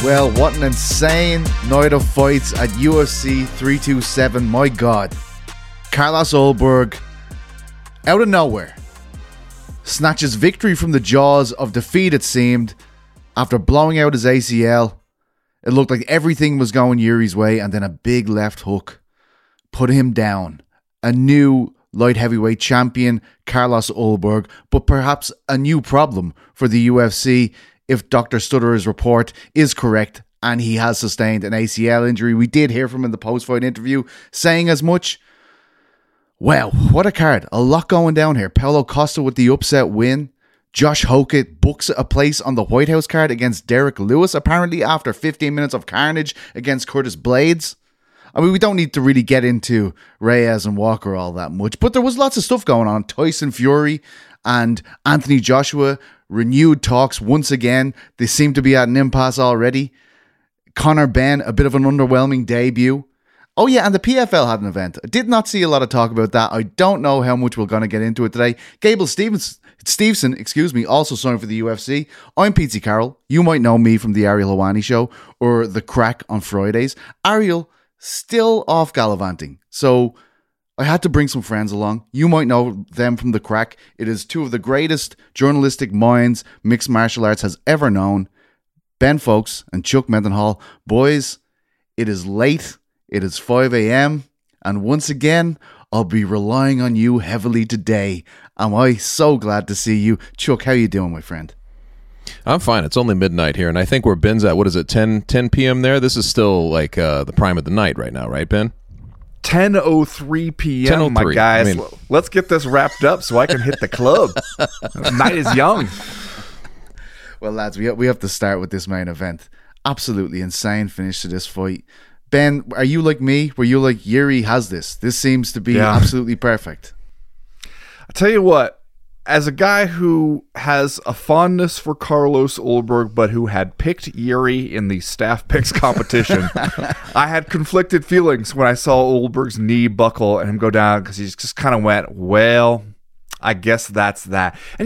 Well, what an insane night of fights at UFC 327. My God. Carlos Ulberg, out of nowhere, snatches victory from the jaws of defeat, it seemed, after blowing out his ACL. It looked like everything was going Yuri's way, and then a big left hook put him down. A new light heavyweight champion, Carlos Ulberg, but perhaps a new problem for the UFC if Dr. Stutterer's report is correct and he has sustained an ACL injury. We did hear from him in the post-fight interview saying as much. Wow, what a card. A lot going down here. Paulo Costa with the upset win. Josh Hokett books a place on the White House card against Derek Lewis, apparently after 15 minutes of carnage against Curtis Blades. I mean, we don't need to really get into Reyes and Walker all that much, but there was lots of stuff going on. Tyson Fury and Anthony Joshua, renewed talks once again. They seem to be at an impasse already. Conor Benn, a bit of an underwhelming debut. Oh yeah, and the PFL had an event. I did not see a lot of talk about that. I don't know how much we're going to get into it today. Gable Stevenson, also signed for the UFC. I'm Pete Carroll. You might know me from the Ariel Helwani Show or The Crack on Fridays. Ariel still off gallivanting, so I had to bring some friends along. You might know them from The Crack. It is two of the greatest journalistic minds mixed martial arts has ever known. Ben Folks and Chuck Mendenhall. Boys, it is late. It is 5 a.m. And once again, I'll be relying on you heavily today. Am I so glad to see you. Chuck, how you doing, my friend? I'm fine. It's only midnight here, and I think where Ben's at, what is it, 10 p.m. there? This is still like the prime of the night right now, right, Ben? 10:03 p.m., my guys. I mean, let's get this wrapped up so I can hit the club. The night is young. Well, lads, we have to start with this main event. Absolutely insane finish to this fight. Ben, are you like me? Were you like, Yuri has this? This seems to be absolutely perfect. I tell you what, as a guy who has a fondness for Carlos Ulberg, but who had picked Yuri in the staff picks competition, I had conflicted feelings when I saw Ulberg's knee buckle and him go down, because he just kind of went, well, I guess that's that. And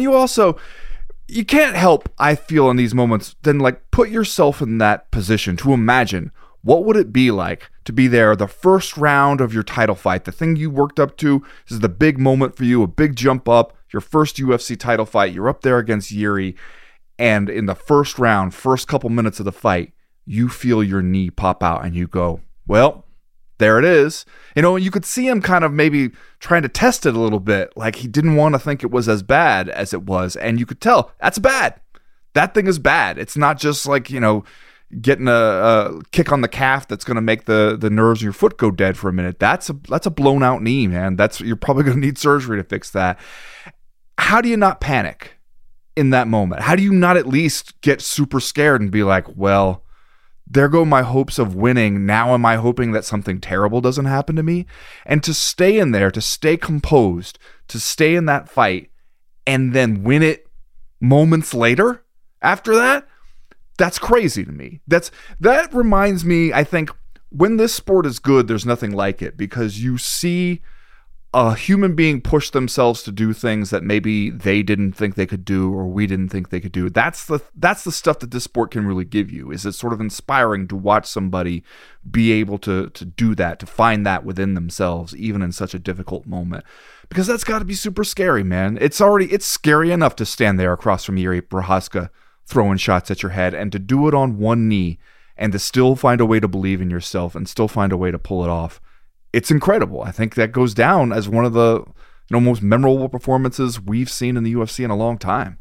you can't help, I feel, in these moments, then like put yourself in that position to imagine what would it be like to be there, the first round of your title fight, the thing you worked up to. This is the big moment for you, a big jump up, your first UFC title fight. You're up there against Yuri, and in the first round, first couple minutes of the fight, you feel your knee pop out and you go, well, there it is. You know, you could see him kind of maybe trying to test it a little bit, like he didn't want to think it was as bad as it was, and you could tell that's bad. That thing is bad. It's not just like, you know, getting a kick on the calf that's going to make the nerves of your foot go dead for a minute. That's a blown out knee, man. You're probably going to need surgery to fix that. How do you not panic in that moment? How do you not at least get super scared and be like, well, there go my hopes of winning. Now am I hoping that something terrible doesn't happen to me? And to stay in there, to stay composed, to stay in that fight, and then win it moments later after that, that's crazy to me. That reminds me, I think, when this sport is good, there's nothing like it, because you see a human being push themselves to do things that maybe they didn't think they could do, or we didn't think they could do. That's the stuff that this sport can really give you. Is it's sort of inspiring to watch somebody be able to do that, to find that within themselves, even in such a difficult moment. Because that's got to be super scary, man. It's scary enough to stand there across from Yuri Prochazka throwing shots at your head, and to do it on one knee and to still find a way to believe in yourself and still find a way to pull it off. It's incredible. I think that goes down as one of the most memorable performances we've seen in the UFC in a long time.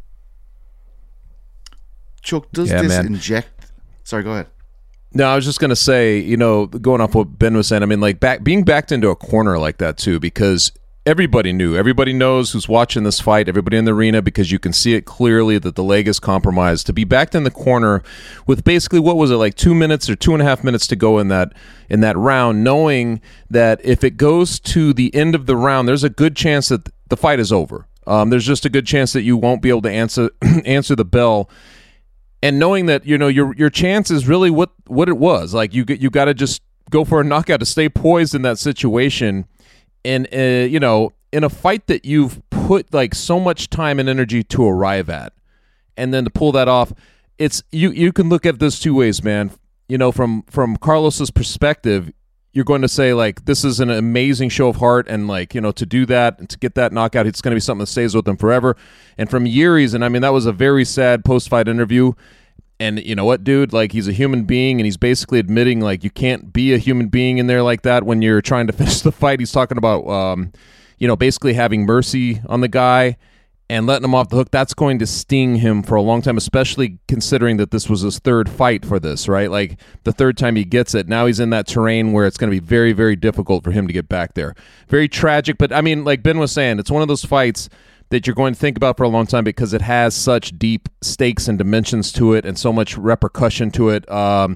Chuck, does this inject... Sorry, go ahead. No, I was just going to say, going off what Ben was saying, I mean, like being backed into a corner like that too, because everybody knows who's watching this fight, everybody in the arena, because you can see it clearly that the leg is compromised. To be backed in the corner with basically, what was it, like 2 minutes or 2.5 minutes to go in that round, knowing that if it goes to the end of the round, there's a good chance that the fight is over. There's just a good chance that you won't be able to answer the bell. And knowing that, your chance is really what it was. Like you got to just go for a knockout to stay poised in that situation. And, in a fight that you've put like so much time and energy to arrive at, and then to pull that off, it's you can look at this two ways, man. You know, from Carlos's perspective, you're going to say, like, this is an amazing show of heart, and, like, you know, to do that and to get that knockout, it's going to be something that stays with him forever. And from Yuri's, and I mean, that was a very sad post-fight interview. And you know what, dude? Like, he's a human being, and he's basically admitting, like, you can't be a human being in there like that when you're trying to finish the fight. He's talking about, you know, basically having mercy on the guy and letting him off the hook. That's going to sting him for a long time, especially considering that this was his third fight for this, right? Like, the third time he gets it. Now he's in that terrain where it's going to be very, very difficult for him to get back there. Very tragic, but I mean, like Ben was saying, it's one of those fights that you're going to think about for a long time because it has such deep stakes and dimensions to it and so much repercussion to it.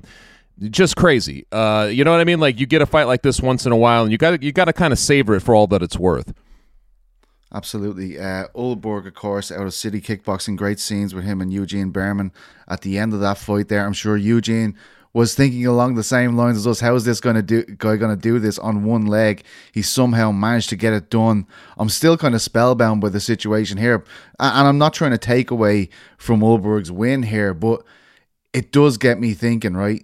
Just crazy. You know what I mean? Like, you get a fight like this once in a while, and you got to kind of savor it for all that it's worth. Absolutely. Ulberg, of course, out of City Kickboxing, great scenes with him and Eugene Berman at the end of that fight there. I'm sure Eugene was thinking along the same lines as us. How is this guy going to do this on one leg? He somehow managed to get it done. I'm still kind of spellbound by the situation here, and I'm not trying to take away from Ulberg's win here, but it does get me thinking, right?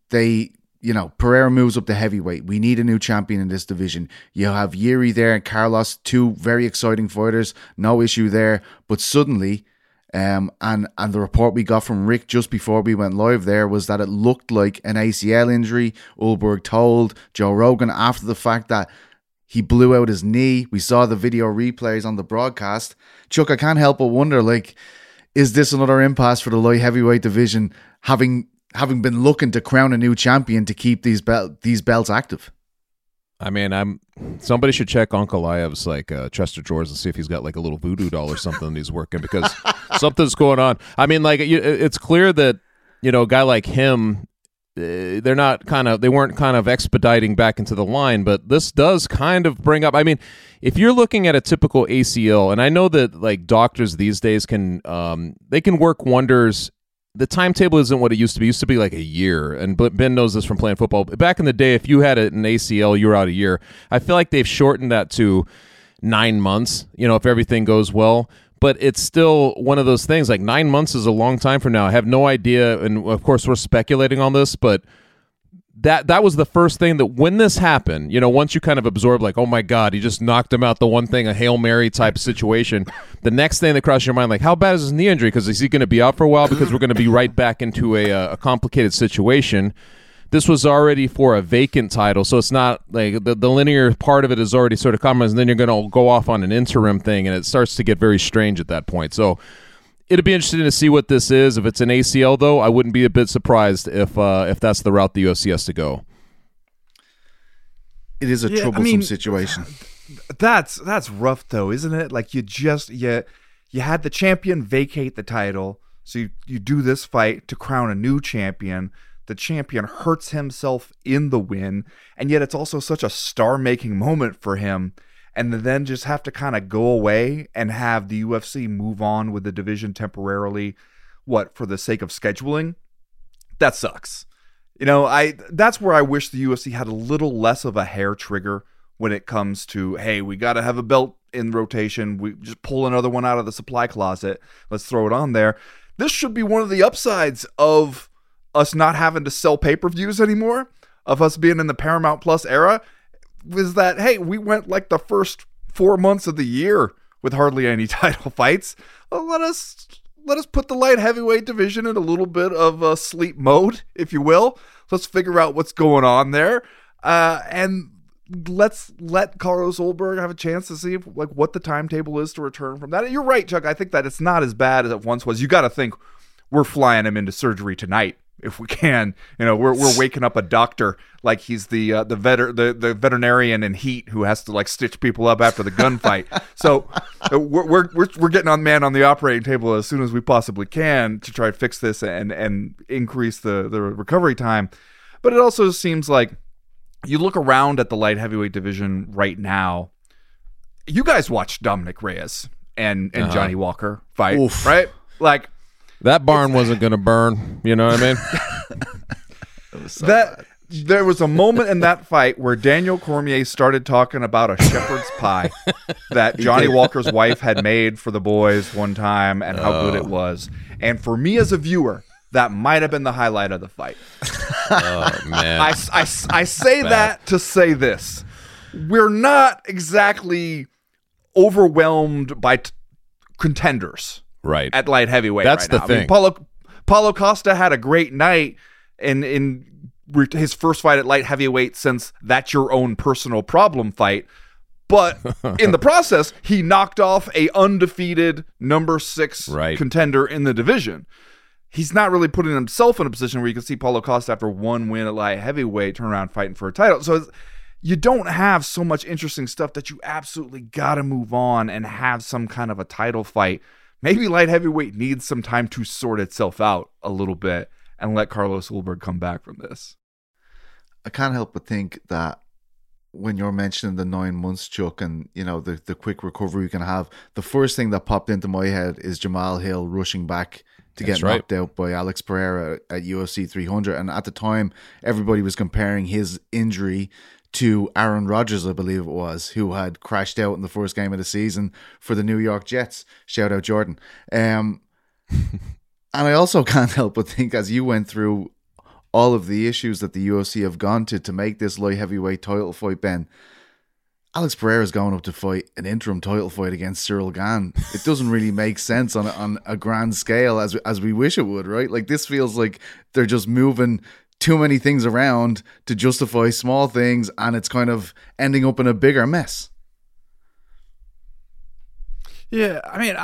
You know, Pereira moves up to heavyweight. We need a new champion in this division. You have Yuri there and Carlos, two very exciting fighters. No issue there. But suddenly, and the report we got from Rick just before we went live there was that it looked like an ACL injury. Ulberg told Joe Rogan after the fact that he blew out his knee. We saw the video replays on the broadcast. Chuck, I can't help but wonder, like, is this another impasse for the light heavyweight division, having been looking to crown a new champion to keep these belts active? I mean, somebody should check Uncle Iev's like Chester drawers and see if he's got like a little voodoo doll or something that he's working, because something's going on. I mean, like, it's clear that, you know, a guy like him, they weren't kind of expediting back into the line, but this does kind of bring up, I mean, if you're looking at a typical ACL, and I know that like doctors these days can work wonders. The timetable isn't what it used to be. It used to be like a year, and Ben knows this from playing football. Back in the day, if you had an ACL, you were out a year. I feel like they've shortened that to 9 months, you know, if everything goes well. But it's still one of those things, like 9 months is a long time from now. I have no idea, and of course we're speculating on this, but that was the first thing that when this happened, you know, once you kind of absorb, like, oh my God, he just knocked him out, the one thing, a Hail Mary type situation. The next thing that crosses your mind, like, how bad is his knee injury? Because is he going to be out for a while? Because we're going to be right back into a complicated situation. This was already for a vacant title, so it's not like the linear part of it is already sort of compromised, and then you're going to go off on an interim thing, and it starts to get very strange at that point. So it'll be interesting to see what this is. If it's an ACL, though, I wouldn't be a bit surprised if that's the route the UFC has to go. It is a troublesome situation. That's rough, though, isn't it? Like, you had the champion vacate the title, so you do this fight to crown a new champion. The champion hurts himself in the win, and yet it's also such a star-making moment for him. And then just have to kind of go away and have the UFC move on with the division temporarily, for the sake of scheduling? That sucks. You know, that's where I wish the UFC had a little less of a hair trigger when it comes to, hey, we got to have a belt in rotation. We just pull another one out of the supply closet. Let's throw it on there. This should be one of the upsides of us not having to sell pay-per-views anymore, of us being in the Paramount Plus era. Was that, hey, we went like the first 4 months of the year with hardly any title fights. Well, let us put the light heavyweight division in a little bit of sleep mode, if you will. Let's figure out what's going on there, and let's let Carlos Ulberg have a chance to see what the timetable is to return from that. And you're right, Chuck. I think that it's not as bad as it once was. You got to think we're flying him into surgery tonight if we can. You know, we're waking up a doctor like he's the veterinarian in Heat who has to like stitch people up after the gunfight. So we're getting on the operating table as soon as we possibly can to try to fix this and increase the recovery time. But it also seems like you look around at the light heavyweight division right now. You guys watched Dominic Reyes and Johnny Walker fight, right? Like, that barn wasn't going to burn. You know what I mean? There was a moment in that fight where Daniel Cormier started talking about a shepherd's pie that Johnny Walker's wife had made for the boys one time and how good it was. And for me as a viewer, that might have been the highlight of the fight. Oh man, I say that to say this: we're not exactly overwhelmed by contenders, right? At light heavyweight, That's right the now. thing. I mean, Paulo Costa had a great night in his first fight at light heavyweight since That's Your Own Personal Problem fight. But in the process, he knocked off a undefeated number 6 contender in the division. He's not really putting himself in a position where you can see Paulo Costa after one win at light heavyweight turn around fighting for a title. So you don't have so much interesting stuff that you absolutely got to move on and have some kind of a title fight. Maybe light heavyweight needs some time to sort itself out a little bit and let Carlos Ulberg come back from this. I can't help but think that when you're mentioning the 9 months, Chuck, and the quick recovery you can have, the first thing that popped into my head is Jamal Hill rushing back to get knocked out by Alex Pereira at UFC 300. And at the time, everybody was comparing his injury to Aaron Rodgers, I believe it was, who had crashed out in the first game of the season for the New York Jets. Shout out Jordan. And I also can't help but think, as you went through all of the issues that the UFC have gone to make this light heavyweight title fight, Ben, Alex Pereira is going up to fight an interim title fight against Cyril Gane. It doesn't really make sense on a grand scale as we wish it would, right? Like, this feels like they're just moving too many things around to justify small things, and it's kind of ending up in a bigger mess. Yeah, I mean,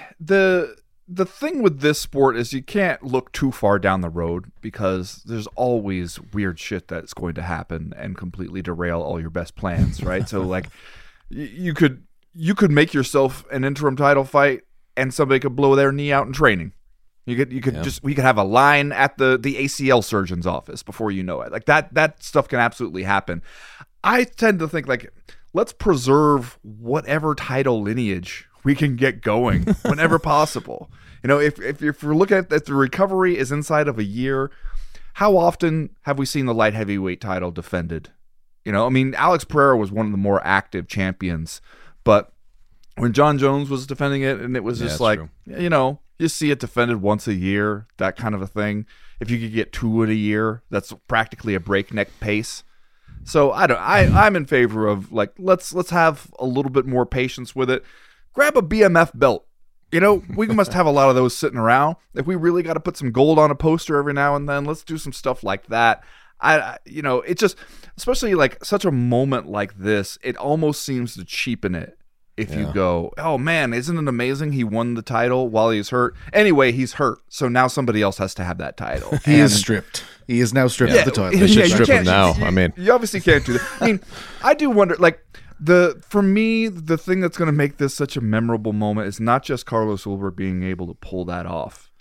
the thing with this sport is you can't look too far down the road because there's always weird shit that's going to happen and completely derail all your best plans, right? So like you could make yourself an interim title fight and somebody could blow their knee out in training. We could have a line at the ACL surgeon's office before you know it. Like that stuff can absolutely happen. I tend to think like, let's preserve whatever title lineage we can get going whenever possible. If we're looking at that, the recovery is inside of a year, how often have we seen the light heavyweight title defended? I mean, Alex Pereira was one of the more active champions, but when John Jones was defending it, and it was just like, true. You see it defended once a year, that kind of a thing. If you could get 2 in a year, that's practically a breakneck pace. So I'm in favor of like, let's have a little bit more patience with it. Grab a BMF belt. We must have a lot of those sitting around. If we really got to put some gold on a poster every now and then, let's do some stuff like that. It just, especially like such a moment like this, it almost seems to cheapen it. If you go, oh man, isn't it amazing he won the title while he's hurt? Anyway, he's hurt, so now somebody else has to have that title. He is stripped. He is now stripped of the title. They should strip him now. You obviously can't do that. I mean, I do wonder, like, for me, the thing that's going to make this such a memorable moment is not just Carlos Ulberg being able to pull that off.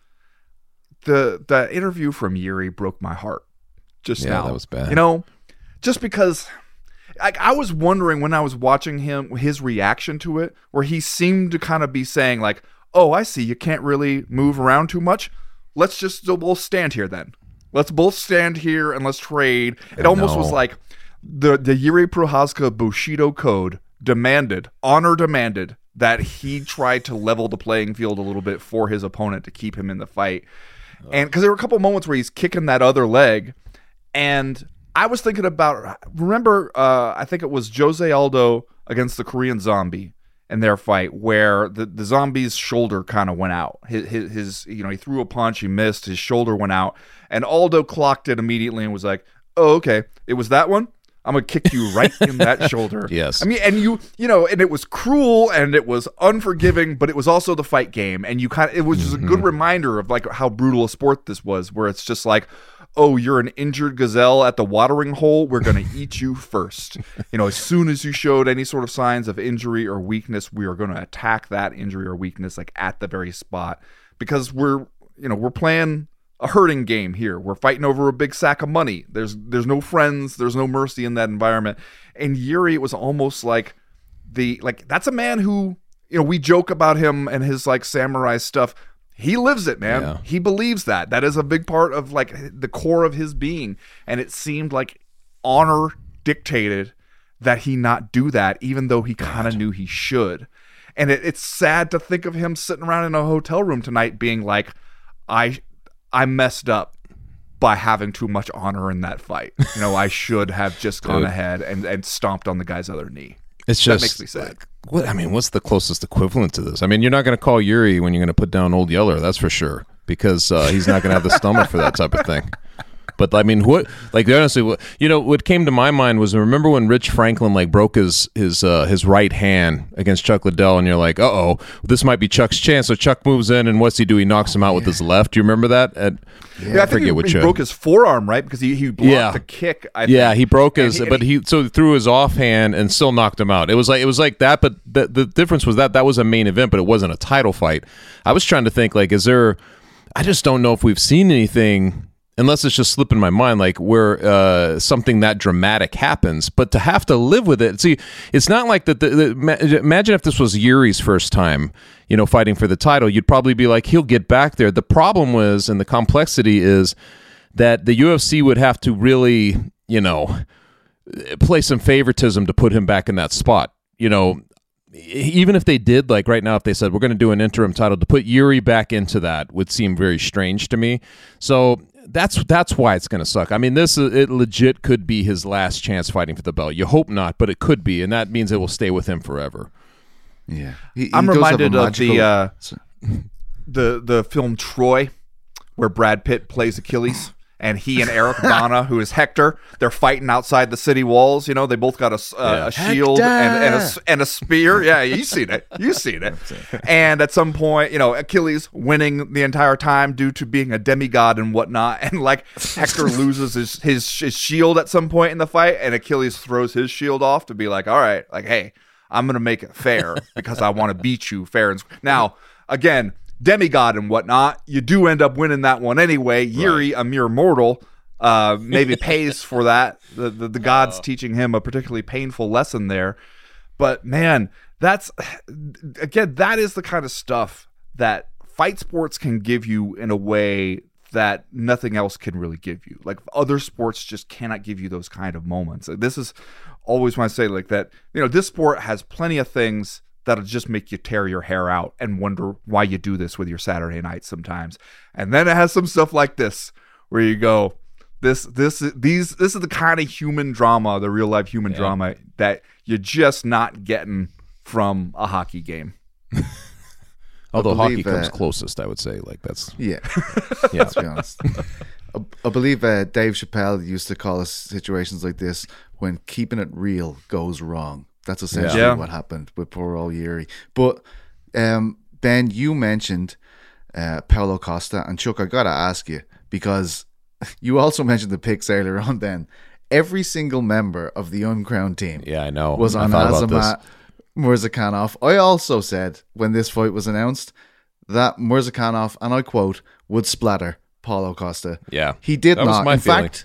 The interview from Yuri broke my heart just now. Yeah, that was bad. Just because I was wondering when I was watching his reaction to it, where he seemed to kind of be saying like, oh, I see, you can't really move around too much. Let's just both stand here then. Let's both stand here and let's trade. It almost was like the Yuri Prochazka Bushido code demanded that he try to level the playing field a little bit for his opponent to keep him in the fight. And because there were a couple moments where he's kicking that other leg, and I was thinking about, remember, I think it was Jose Aldo against the Korean Zombie in their fight, where the Zombie's shoulder kind of went out. His he threw a punch, he missed, his shoulder went out, and Aldo clocked it immediately and was like, "Oh, okay, it was that one. I'm gonna kick you right in that shoulder." Yes. I mean, and and it was cruel and it was unforgiving, but it was also the fight game, and it was just a good reminder of like how brutal a sport this was, where it's just like, oh, you're an injured gazelle at the watering hole, we're going to eat you first. As soon as you showed any sort of signs of injury or weakness, we are going to attack that injury or weakness like at the very spot, because we're playing a hurting game here. We're fighting over a big sack of money. There's no friends, there's no mercy in that environment. And Yuri, it was almost like that's a man who, we joke about him and his like samurai stuff. He lives it, man. Yeah. He believes that. That is a big part of like the core of his being. And it seemed like honor dictated that he not do that, even though he kind of knew he should. And it's sad to think of him sitting around in a hotel room tonight being like, I I messed up by having too much honor in that fight. I should have just gone ahead and stomped on the guy's other knee. It's just that makes me sad. What's the closest equivalent to this? I mean, you're not going to call Yuri when you're going to put down Old Yeller, that's for sure, because he's not going to have the stomach for that type of thing. But I mean, honestly, what came to my mind was, remember when Rich Franklin broke his right hand against Chuck Liddell, and you're like, uh-oh, this might be Chuck's chance. So Chuck moves in, and what's he do? He knocks him out with his left. Do you remember that? I think he broke his forearm, right? Because he blocked the kick. He broke his, but he threw his offhand and still knocked him out. It was like that, but the difference was that was a main event, but it wasn't a title fight. I was trying to think, is there? I just don't know if we've seen anything. Unless it's just slipping my mind, where something that dramatic happens, but to have to live with it. See, it's not like that. Imagine if this was Yuri's first time, fighting for the title. You'd probably be like, he'll get back there. The problem was, and the complexity is, that the UFC would have to really, play some favoritism to put him back in that spot. Even if they did, right now, if they said we're going to do an interim title, to put Yuri back into that would seem very strange to me. So that's why it's going to suck. I mean, it legit could be his last chance fighting for the belt. You hope not, but it could be, and that means it will stay with him forever. Yeah, I'm reminded of the film Troy, where Brad Pitt plays Achilles. And he and Eric Bana, who is Hector, they're fighting outside the city walls. They both got a shield and a spear. Yeah, you've seen it. And at some point, Achilles winning the entire time due to being a demigod and whatnot. And Hector loses his shield at some point in the fight, and Achilles throws his shield off to be like, all right, hey, I'm going to make it fair because I want to beat you fair. Now, again, demigod and whatnot, you do end up winning that one anyway. Yuri, a mere mortal, maybe pays for that. The gods teaching him a particularly painful lesson there. But man, that is the kind of stuff that fight sports can give you in a way that nothing else can really give you. Other sports just cannot give you those kind of moments. This is always when I say that, this sport has plenty of things that'll just make you tear your hair out and wonder why you do this with your Saturday night sometimes. And then it has some stuff like this where you go, this is the kind of human drama, the real life human drama that you're just not getting from a hockey game. Although hockey comes closest, I would say. That's let's be honest. I believe Dave Chappelle used to call us situations like this when keeping it real goes wrong. That's essentially what happened with poor old Yuri. But Ben, you mentioned Paulo Costa, and Chuck, I gotta ask you, because you also mentioned the picks earlier on. Then every single member of the uncrowned team, I know, was on Azamat Murzakanov. I also said when this fight was announced that Murzakanov, and I quote, would splatter Paulo Costa. Yeah, he did that not. In fact,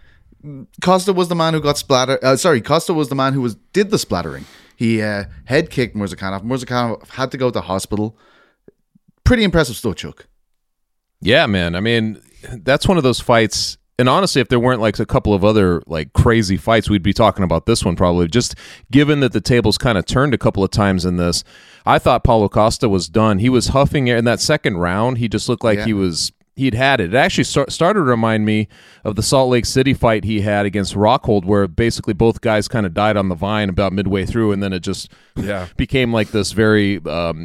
Costa was the man who got splattered. Costa was the man who did the splattering. He head kicked Murzakanov. Murzakanov had to go to the hospital. Pretty impressive stuff, Chuck. Yeah, man. I mean, that's one of those fights. And honestly, if there weren't a couple of other crazy fights, we'd be talking about this one probably. Just given that the tables kind of turned a couple of times in this, I thought Paulo Costa was done. He was huffing air in that second round. He just looked like he'd had it. It actually started to remind me of the Salt Lake City fight he had against Rockhold, where basically both guys kind of died on the vine about midway through, and then it just became this very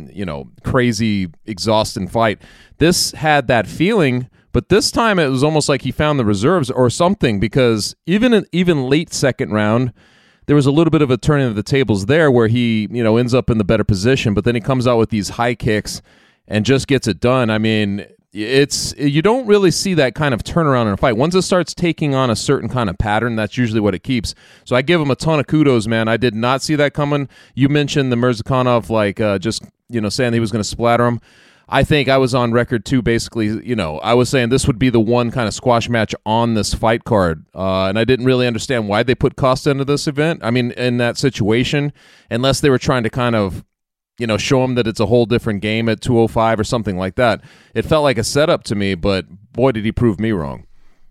crazy, exhausting fight. This had that feeling, but this time it was almost like he found the reserves or something, because even late second round, there was a little bit of a turning of the tables there where he ends up in the better position, but then he comes out with these high kicks and just gets it done. I mean, you don't really see that kind of turnaround in a fight. Once it starts taking on a certain kind of pattern, that's usually what it keeps. So I give him a ton of kudos, man. I did not see that coming. You mentioned the Murzakanov, saying he was going to splatter him. I think I was on record too, basically, I was saying this would be the one kind of squash match on this fight card. And I didn't really understand why they put Costa into this event. I mean, in that situation, unless they were trying to kind of show him that it's a whole different game at 205 or something like that. It felt like a setup to me, but boy, did he prove me wrong.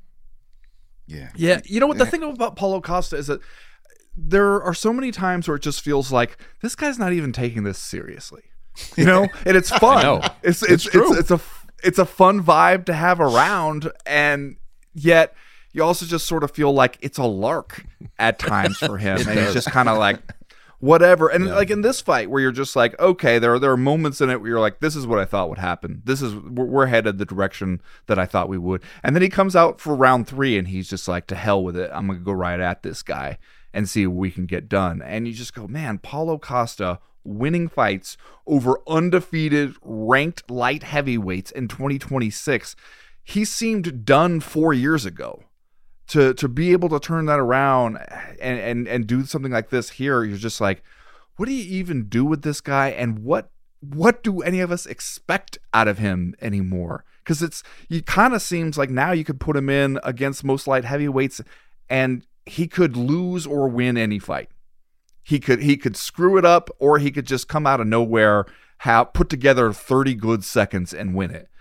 Yeah. Yeah. You know what? The thing about Paulo Costa is that there are so many times where it just feels like this guy's not even taking this seriously, and it's fun. I know. It's true. it's a fun vibe to have around, and yet you also just sort of feel like it's a lark at times for him, and he's just kind of like, whatever. And like in this fight where you're just like, okay, there are moments in it where you're like, this is what I thought would happen. We're headed the direction that I thought we would. And then he comes out for round 3 and he's just like, to hell with it. I'm going to go right at this guy and see what we can get done. And you just go, man, Paulo Costa winning fights over undefeated ranked light heavyweights in 2026. He seemed done 4 years ago. To be able to turn that around and do something like this here, you're just like, what do you even do with this guy, and what do any of us expect out of him anymore? Because it kind of seems like now you could put him in against most light heavyweights and he could lose or win any fight. He could screw it up, or he could just come out of nowhere, put together 30 good seconds and win it.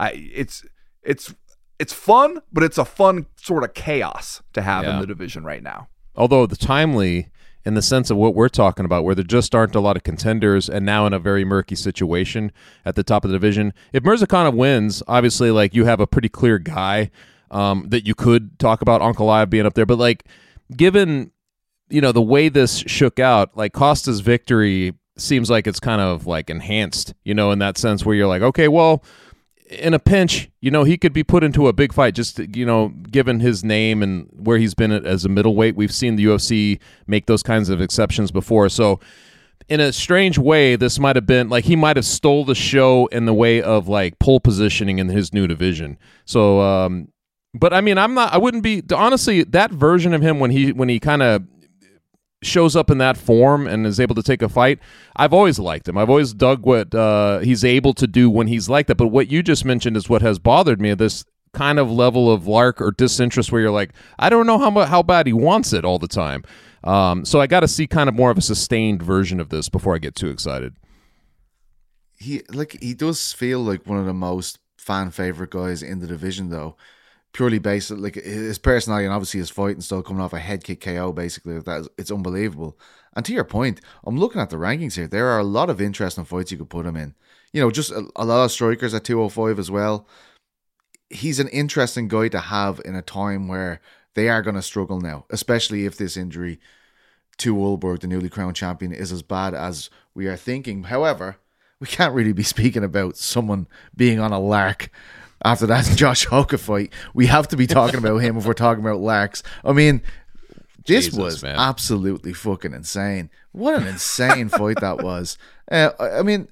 It's fun, but it's a fun sort of chaos to have in the division right now. Although the timely, in the sense of what we're talking about, where there just aren't a lot of contenders, and now in a very murky situation at the top of the division. If Mirzakhanov wins, obviously, like, you have a pretty clear guy that you could talk about, Ankalaev being up there. But like, given the way this shook out, like Costa's victory seems like it's kind of like enhanced, in that sense where you're like, okay, well, in a pinch, he could be put into a big fight just, given his name and where he's been as a middleweight. We've seen the UFC make those kinds of exceptions before. So in a strange way, this might have been like he might have stole the show in the way of like pole positioning in his new division. So, but I mean, I wouldn't be, honestly, that version of him when he kind of shows up in that form and is able to take a fight, I've always liked him. I've always dug what he's able to do when he's like that. But what you just mentioned is what has bothered me, this kind of level of lark or disinterest where you're like, I don't know how bad he wants it all the time. So I got to see kind of more of a sustained version of this before I get too excited. He does feel like one of the most fan favorite guys in the division, though. Purely based on like his personality and obviously his fight and still coming off a head kick KO, basically, it's unbelievable. And to your point, I'm looking at the rankings here. There are a lot of interesting fights you could put him in. Just a lot of strikers at 205 as well. He's an interesting guy to have in a time where they are going to struggle now, especially if this injury to Ulberg, the newly crowned champion, is as bad as we are thinking. However, we can't really be speaking about someone being on a lark after that Josh Hoka fight. We have to be talking about him if we're talking about larks. I mean, this was absolutely fucking insane. What an insane fight that was. I mean,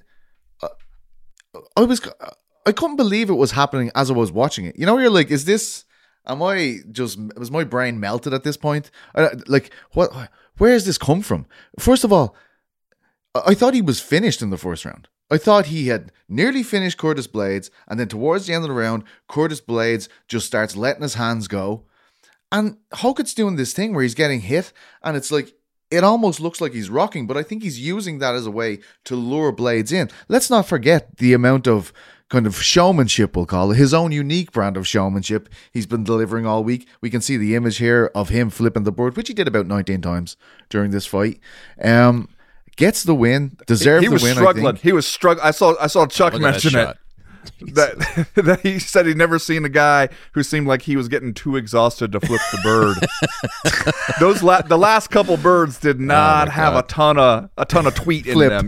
I couldn't believe it was happening as I was watching it. You're like, was my brain melted at this point? Like, what? Where has this come from? First of all, I thought he was finished in the first round. I thought he had nearly finished Curtis Blades, and then towards the end of the round, Curtis Blades just starts letting his hands go. And Hokett's doing this thing where he's getting hit, and it's like, it almost looks like he's rocking, but I think he's using that as a way to lure Blades in. Let's not forget the amount of kind of showmanship, we'll call it, his own unique brand of showmanship he's been delivering all week. We can see the image here of him flipping the bird, which he did about 19 times during this fight. Gets the win, deserves the win. Struggling. I think he was struggling. I saw Chuck mention it. That he said he'd never seen a guy who seemed like he was getting too exhausted to flip the bird. The last couple birds did not have a ton of tweet in them,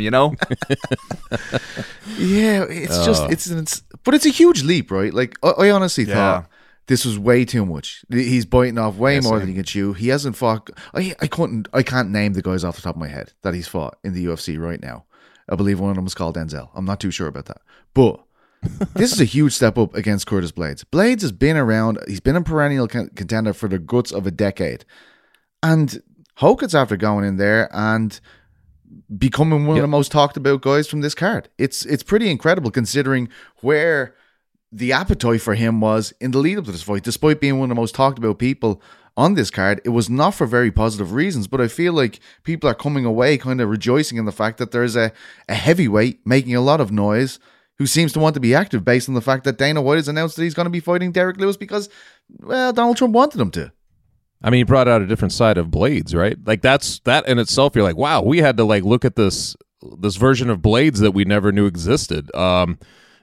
Yeah, but it's a huge leap, right? Like I honestly thought this was way too much. He's biting off way more than he can chew. He hasn't fought. I can't name the guys off the top of my head that he's fought in the UFC right now. I believe one of them is called Denzel. I'm not too sure about that, but this is a huge step up against Curtis Blades. Blades has been around. He's been a perennial contender for the guts of a decade, and Hokett's after going in there and becoming one of the most talked about guys from this card. It's pretty incredible considering where the appetite for him was in the lead up to this fight. Despite being one of the most talked about people on this card, it was not for very positive reasons, but I feel like people are coming away kind of rejoicing in the fact that there's a heavyweight making a lot of noise who seems to want to be active based on the fact that Dana White has announced that he's going to be fighting Derek Lewis because, well, Donald Trump wanted him to. I mean, he brought out a different side of Blades, right? Like that in itself, you're like, wow, we had to like look at this version of Blades that we never knew existed.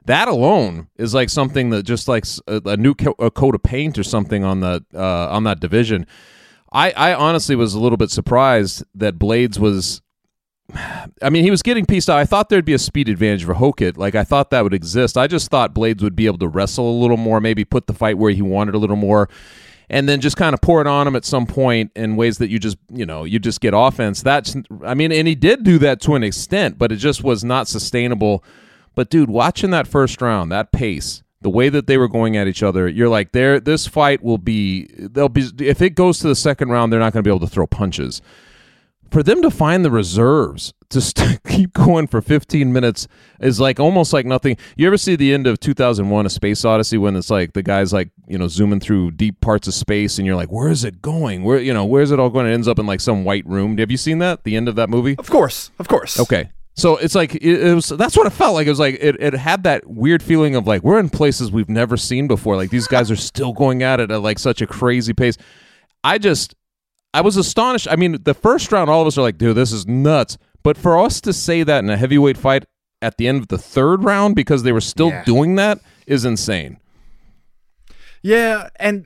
That alone is like something that just like a new a coat of paint or something on that division. I honestly was a little bit surprised that Blades was. I mean, he was getting pieced out. I thought there'd be a speed advantage for Hokit. Like, I thought that would exist. I just thought Blades would be able to wrestle a little more, maybe put the fight where he wanted a little more, and then just kind of pour it on him at some point in ways that you just get offense. And he did do that to an extent, but it just was not sustainable. But, dude, watching that first round, that pace, the way that they were going at each other, you're like, this fight if it goes to the second round, they're not going to be able to throw punches. For them to find the reserves to keep going for 15 minutes is like almost like nothing. You ever see the end of 2001: A Space Odyssey when it's like the guy's like, zooming through deep parts of space and you're like, where is it going? Where's it all going? It ends up in like some white room. Have you seen that? The end of that movie? Of course. Okay. So it's like that's what it felt like. It was like it had that weird feeling of like we're in places we've never seen before. Like these guys are still going at it at like such a crazy pace. I was astonished. I mean, the first round, all of us are like, dude, this is nuts. But for us to say that in a heavyweight fight at the end of the third round because they were still doing that is insane. Yeah, and,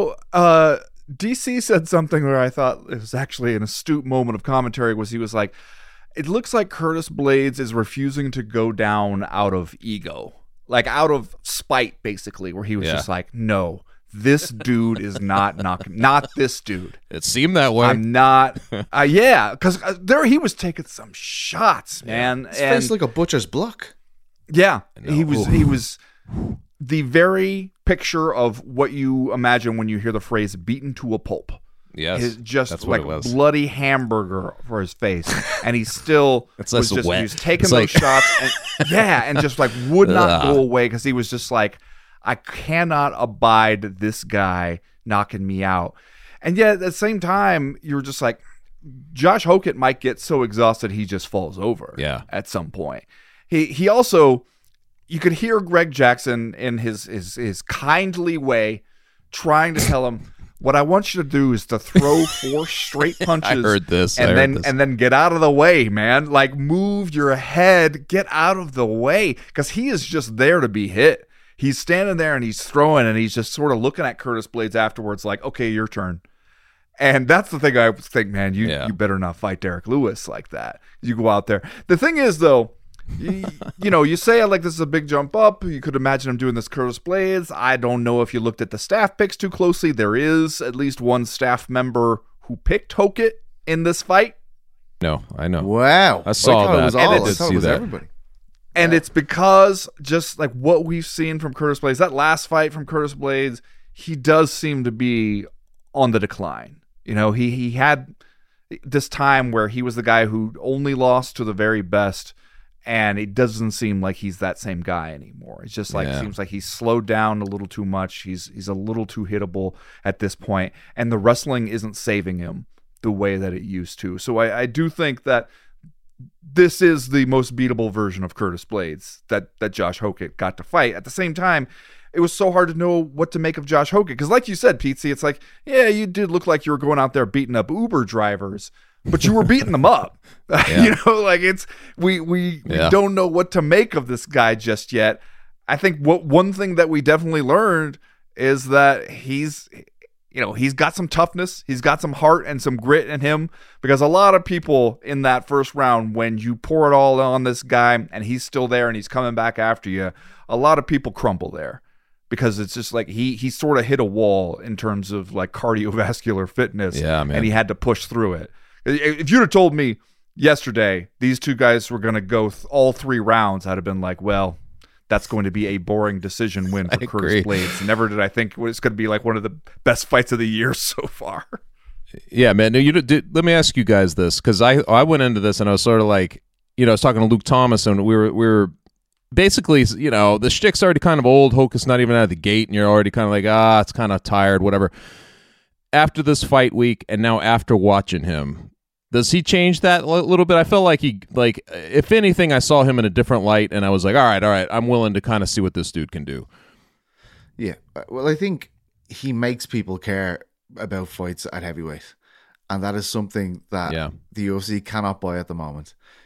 DC said something where I thought it was actually an astute moment of commentary was he was like, it looks like Curtis Blades is refusing to go down out of ego. Like out of spite, basically, where he was just like, no. This dude is not this dude. It seemed that way. I'm not. Because there he was taking some shots, man. His face like a butcher's block. Yeah, he was the very picture of what you imagine when you hear the phrase "beaten to a pulp." Yes, just that's like what it was. Bloody hamburger for his face, and he still was just wet. He was taking those shots, and just like would not go away because he was just like, I cannot abide this guy knocking me out. And yet at the same time, you're just like, Josh Hokit might get so exhausted he just falls over at some point. He also, you could hear Greg Jackson in his kindly way trying to tell him, what I want you to do is to throw 4 straight punches. I heard this. And then get out of the way, man. Like move your head, get out of the way. Because he is just there to be hit. He's standing there and he's throwing and he's just sort of looking at Curtis Blades afterwards like, okay, your turn. And that's the thing I think, man, you better not fight Derek Lewis like that. You go out there. The thing is, though, you say like this is a big jump up. You could imagine him doing this Curtis Blades. I don't know if you looked at the staff picks too closely. There is at least one staff member who picked Hokit in this fight. No, I know. Wow. I saw that. I did see that. Everybody. And it's because just like what we've seen from Curtis Blades, that last fight from Curtis Blades, he does seem to be on the decline. He had this time where he was the guy who only lost to the very best, and it doesn't seem like he's that same guy anymore. It's just like seems like he's slowed down a little too much. He's a little too hittable at this point, and the wrestling isn't saving him the way that it used to. So I do think that this is the most beatable version of Curtis Blades that Josh Hokit got to fight. At the same time, it was so hard to know what to make of Josh Hokit. Because like you said, Pete, it's like, yeah, you did look like you were going out there beating up Uber drivers, but you were beating them up. We don't know what to make of this guy just yet. I think one thing that we definitely learned is that he's got some toughness, he's got some heart and some grit in him, because a lot of people in that first round, when you pour it all on this guy and he's still there and he's coming back after you, a lot of people crumble there because it's just like he sort of hit a wall in terms of like cardiovascular fitness, and he had to push through it. If you'd have told me yesterday these two guys were going to go all 3 rounds, I'd have been like, well, that's going to be a boring decision win for Curtis Blades. Never did I think it was going to be like one of the best fights of the year so far. Yeah, man. No, let me ask you guys this, because I went into this and I was sort of like, I was talking to Luke Thomas and we were basically, the shtick's already kind of old. Hokit's not even out of the gate, and you're already kind of like, it's kind of tired, whatever. After this fight week, and now after watching him, does he change that a little bit? I felt like if anything, I saw him in a different light, and I was like, all right, I'm willing to kind of see what this dude can do. Yeah, well, I think he makes people care about fights at heavyweight, and that is something that the UFC cannot buy at the moment.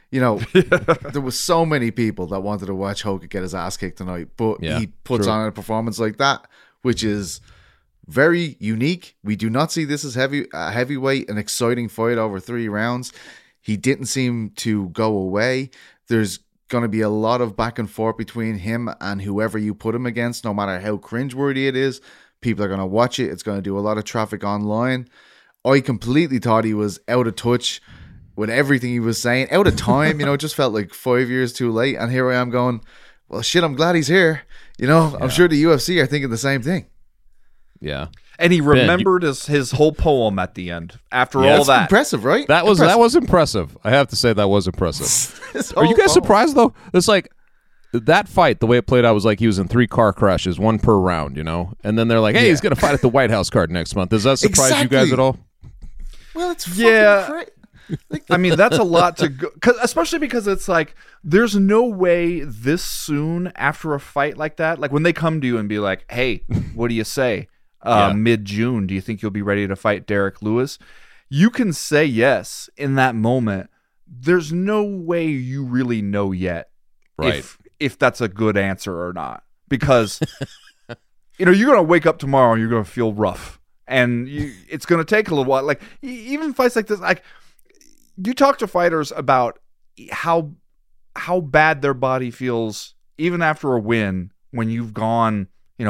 You know, there was so many people that wanted to watch Hogan get his ass kicked tonight, but he puts on a performance like that, which is very unique. We do not see this as heavyweight, an exciting fight over 3 rounds. He didn't seem to go away. There's going to be a lot of back and forth between him and whoever you put him against, no matter how cringeworthy it is. People are going to watch it. It's going to do a lot of traffic online. I completely thought he was out of touch with everything he was saying, out of time. It just felt like 5 years too late. And here I am going, well, shit, I'm glad he's here. I'm sure the UFC are thinking the same thing. Yeah. And he remembered his whole poem at the end after all that. Impressive, right? That was impressive. I have to say that was impressive. Are you guys surprised though? It's like that fight, the way it played out was like he was in 3 car crashes, 1 per round, and then they're like, hey, he's going to fight at the White House card next month. Does that surprise you guys at all? Well, it's fucking crazy. I mean, that's a lot to go, especially because it's like there's no way this soon after a fight like that, like when they come to you and be like, hey, what do you say? Mid-June, do you think you'll be ready to fight Derek Lewis? You can say yes in that moment. There's no way you really know yet if that's a good answer or not, because you're going to wake up tomorrow and you're going to feel rough, and it's going to take a little while. Like even fights like this, like you talk to fighters about how bad their body feels even after a win when you've gone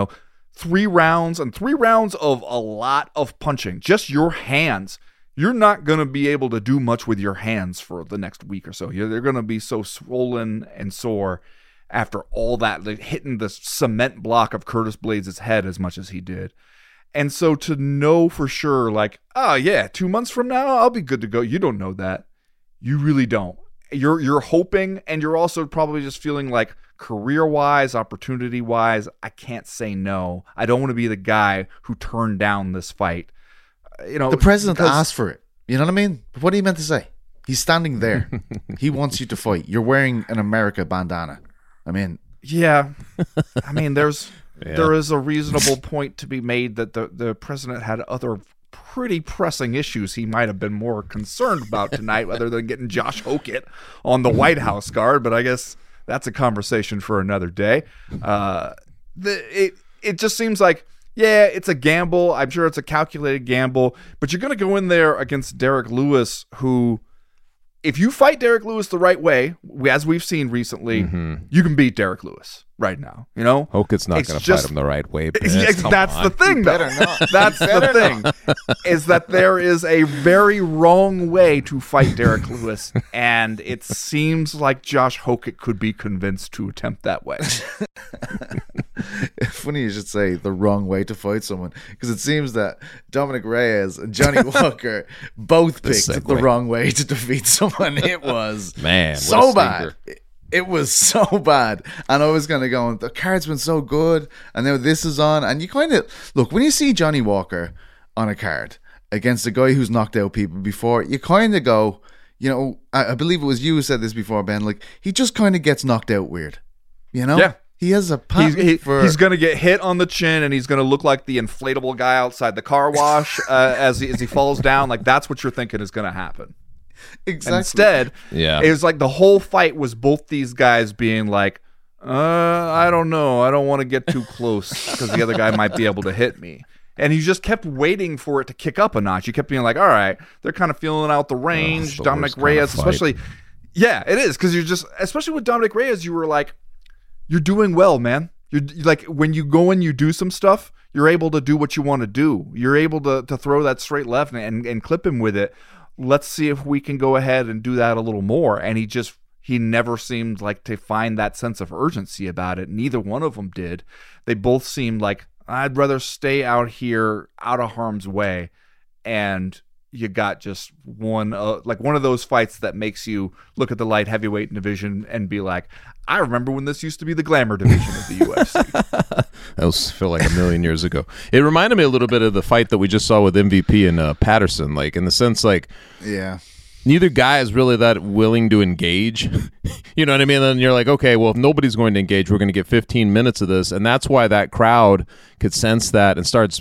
3 rounds and 3 rounds of a lot of punching, just your hands. You're not going to be able to do much with your hands for the next week or so. They're going to be so swollen and sore after all that, like hitting the cement block of Curtis Blades' head as much as he did. And so to know for sure, like, oh yeah, 2 months from now, I'll be good to go. You don't know that. You really don't. You're hoping, and you're also probably just feeling like career-wise, opportunity-wise, I can't say no. I don't want to be the guy who turned down this fight. The president asked for it. You know what I mean? What are you meant to say? He's standing there. He wants you to fight. You're wearing an America bandana. I mean, yeah. I mean, there is a reasonable point to be made that the president had other pretty pressing issues he might have been more concerned about tonight, other than getting Josh Hokett on the White House guard. But I guess that's a conversation for another day. It just seems like, yeah, it's a gamble. I'm sure it's a calculated gamble, but you're going to go in there against Derek Lewis, who, if you fight Derek Lewis the right way, as we've seen recently, you can beat Derek Lewis right now. Hokett's not going to fight him the right way. That's the thing, though. That's the thing, is that there is a very wrong way to fight Derek Lewis, and it seems like Josh Hokett could be convinced to attempt that way. Funny you should say the wrong way to fight someone, because it seems that Dominic Reyes and Johnny Walker both picked the wrong way to defeat someone. It was so bad. It was so bad. And I was kind of going, the card's been so good, and now this is on. And you kind of, look, when you see Johnny Walker on a card against a guy who's knocked out people before, you kind of go, I believe it was you who said this before, Ben, like, he just kind of gets knocked out weird. Yeah. He has a he's going to get hit on the chin, and he's going to look like the inflatable guy outside the car wash as he falls down. Like, that's what you're thinking is going to happen. Exactly. Instead, it was like the whole fight was both these guys being like, I don't know. I don't want to get too close because the other guy might be able to hit me. And you just kept waiting for it to kick up a notch. You kept being like, all right, they're kind of feeling out the range. Dominic Reyes, especially. Yeah, it is. Because you're just, especially with Dominic Reyes, you were like, you're doing well, man. You're like, when you go and you do some stuff, you're able to do what you want to do. You're able to throw that straight left and clip him with it. Let's see if we can go ahead and do that a little more. And he never seemed like to find that sense of urgency about it. Neither one of them did. They both seemed like, I'd rather stay out here out of harm's way. And you got just one of those fights that makes you look at the light heavyweight division and be like, I remember when this used to be the glamour division of the UFC. That feel like a million years ago. It reminded me a little bit of the fight that we just saw with MVP and Patterson, like in the sense, like, neither guy is really that willing to engage. You know what I mean? And then you're like, okay, well, if nobody's going to engage, we're going to get 15 minutes of this. And that's why that crowd could sense that and starts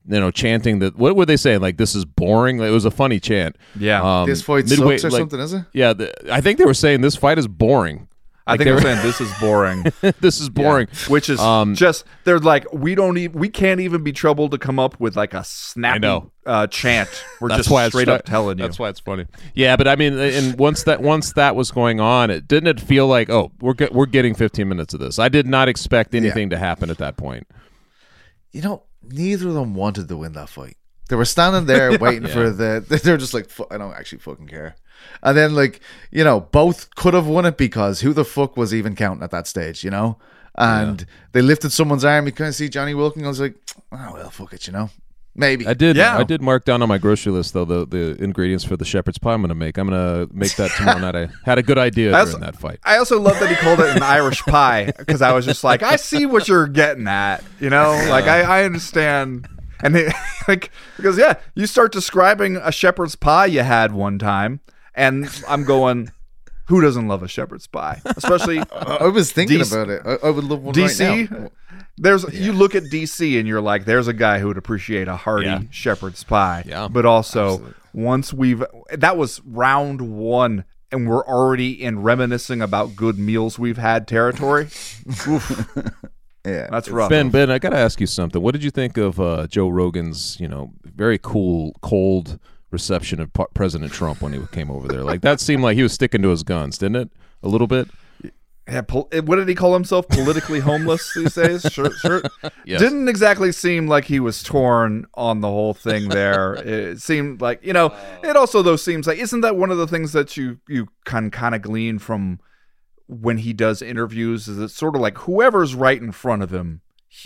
chanting that. What were they saying? Like, this is boring. It was a funny chant. Yeah. This fight sucks or something, is it? Yeah, I think they were saying this fight is boring. I think they're saying this is boring. This is boring. Yeah. Which is just, they're like, we can't even be troubled to come up with like a snappy chant. We're just straight up telling you. That's why it's funny. Yeah, but I mean, and once that was going on, didn't it feel like, oh, we're getting 15 minutes of this? I did not expect anything to happen at that point. Neither of them wanted to win that fight. They were standing there waiting for they're just like, I don't actually fucking care. And then, like, both could have won it because who the fuck was even counting at that stage, And they lifted someone's arm. You kind of see Johnny Wilkins. I was like, oh, well, fuck it, Maybe. I did mark down on my grocery list, though, the ingredients for the shepherd's pie I'm going to make that tomorrow night. I had a good idea during that fight. I also love that he called it an Irish pie because I was just like, I see what you're getting at, Like, I understand. And because, you start describing a shepherd's pie you had one time, and I'm going, who doesn't love a shepherd's pie? Especially I was thinking about it. I would love one DC, right now. You look at DC and you're like, there's a guy who would appreciate a hearty shepherd's pie. Yeah. But also, once that was round one, and we're already in reminiscing about good meals we've had territory. Oof. Yeah, that's rough. Ben, I got to ask you something. What did you think of Joe Rogan's, very cold reception of President Trump when he came over there? Like, that seemed like he was sticking to his guns, didn't it? A little bit. Yeah, what did he call himself? Politically homeless these days? Sure. Yes. Didn't exactly seem like he was torn on the whole thing there. It seemed like, it also, though, seems like, isn't that one of the things that you can kind of glean from when he does interviews, is it's sort of like whoever's right in front of him,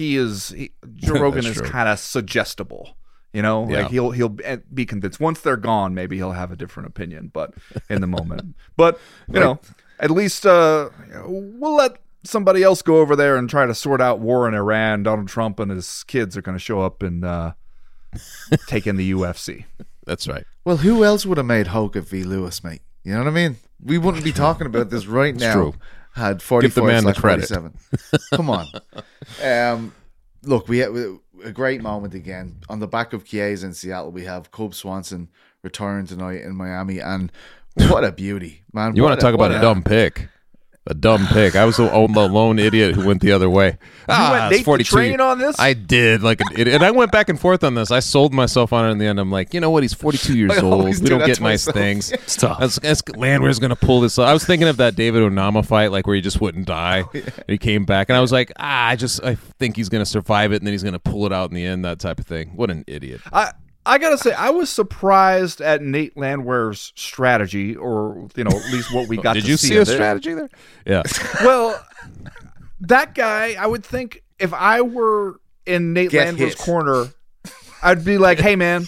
Joe Rogan is kind of suggestible. Like he'll be convinced. Once they're gone, maybe he'll have a different opinion, but in the moment. But, at least we'll let somebody else go over there and try to sort out war in Iran. Donald Trump and his kids are going to show up and take in the UFC. That's right. Well, who else would have made Hogan v. Lewis, mate? You know what I mean? We wouldn't be talking about this right now. True. Had 40 Give the man the credit. 47. Come on. Look, we had a great moment again. On the back of Chiesa in Seattle, we have Cub Swanson return tonight in Miami, and what a beauty, man. You want to talk about a dumb pick? A dumb pick. I was the lone idiot who went the other way. You went Nate the train on this? I did, like an idiot. And I went back and forth on this. I sold myself on it in the end. I'm like, you know what? He's 42 years old. We don't get nice things. It's tough. Landwehr's going to pull this off. I was thinking of that David Onama fight, like where he just wouldn't die. And he came back. And I was like, I think he's going to survive it, and then he's going to pull it out in the end, that type of thing. What an idiot. I gotta say, I was surprised at Nate Landwehr's strategy, or at least what we got to see. Did you see a strategy there? Yeah. Well, that guy, I would think if I were in Nate Landwehr's corner, I'd be like, hey, man,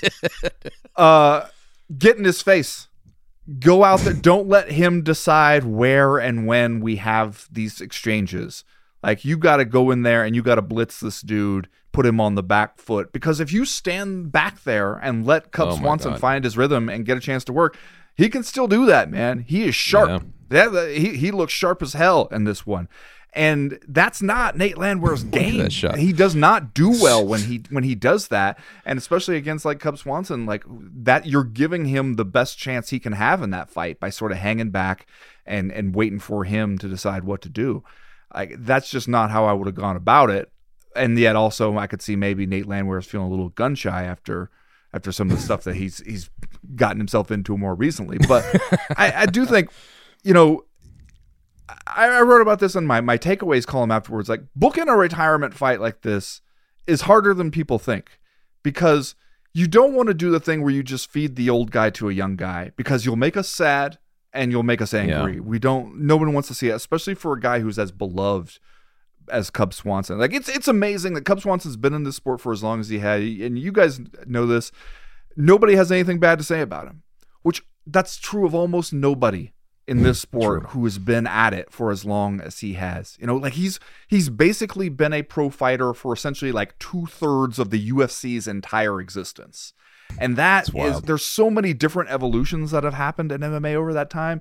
get in his face. Go out there. Don't let him decide where and when we have these exchanges. Like, you got to go in there and you got to blitz this dude, put him on the back foot. Because if you stand back there and let Cub Swanson find his rhythm and get a chance to work, he can still do that, man. He is sharp. Yeah. He looks sharp as hell in this one. And that's not Nate Landwehr's game. He does not do well when he does that, and especially against like Cub Swanson, like that, you're giving him the best chance he can have in that fight by sort of hanging back and waiting for him to decide what to do. Like, that's just not how I would have gone about it. And yet also I could see maybe Nate Landwehr is feeling a little gun shy after some of the stuff that he's gotten himself into more recently. But I do think, I wrote about this in my takeaways column afterwards. Like, booking a retirement fight like this is harder than people think, because you don't want to do the thing where you just feed the old guy to a young guy, because you'll make us sad and you'll make us angry. Yeah. No one wants to see it, especially for a guy who's as beloved as Cub Swanson. Like, it's amazing that Cub Swanson's been in this sport for as long as he had, and you guys know this. Nobody has anything bad to say about him, which that's true of almost nobody in this sport who has been at it for as long as he has. Like, he's basically been a pro fighter for essentially like 2/3 of the UFC's entire existence. And that is, there's so many different evolutions that have happened in MMA over that time.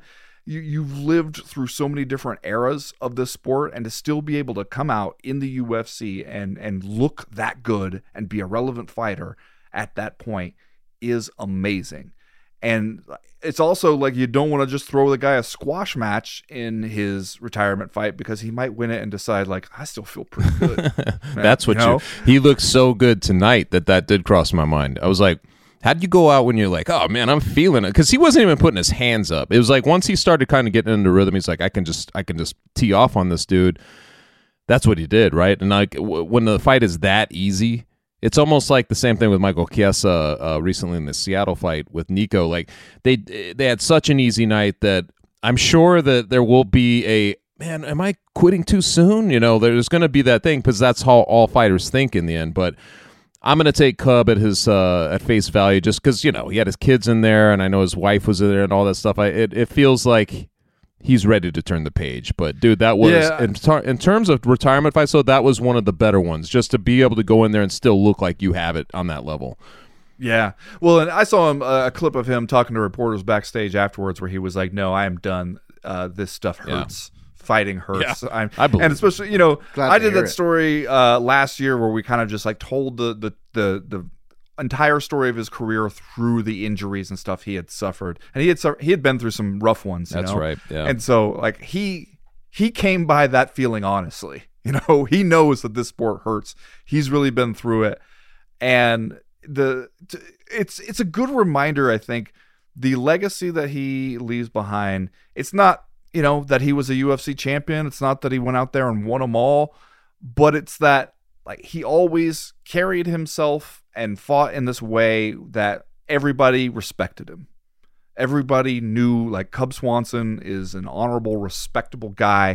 you've lived through so many different eras of this sport, and to still be able to come out in the UFC and look that good and be a relevant fighter at that point is amazing. And it's also like you don't want to just throw the guy a squash match in his retirement fight because he might win it and decide, like, I still feel pretty good. That's what he looked so good tonight that did cross my mind. I was like, how do you go out when you're like, oh man, I'm feeling it? Because he wasn't even putting his hands up. It was like once he started kind of getting into rhythm, he's like, I can just tee off on this dude. That's what he did, right? And like when the fight is that easy, it's almost like the same thing with Michael Chiesa recently in the Seattle fight with Nico. Like they had such an easy night that I'm sure that there will be a, man, am I quitting too soon? You know, there's going to be that thing because that's how all fighters think in the end. But I'm going to take Cub at his at face value just because, you know, he had his kids in there and I know his wife was in there and all that stuff. It feels like he's ready to turn the page. But, dude, that was, in terms of retirement fights, so that was one of the better ones, just to be able to go in there and still look like you have it on that level. Yeah. Well, and I saw him a clip of him talking to reporters backstage afterwards where he was like, no, I am done. This stuff hurts. Yeah. Fighting hurts. Yeah, I believe. And especially, you know, I did that story last year where we kind of just like told the entire story of his career through the injuries and stuff he had suffered, and he had been through some rough ones. That's right. Yeah. And so like he came by that feeling honestly. You know, he knows that this sport hurts. He's really been through it, and it's a good reminder. I think the legacy that he leaves behind. It's not, you know, that he was a UFC champion. It's not that he went out there and won them all, but it's that like he always carried himself and fought in this way that everybody respected him. Everybody knew like Cub Swanson is an honorable, respectable guy.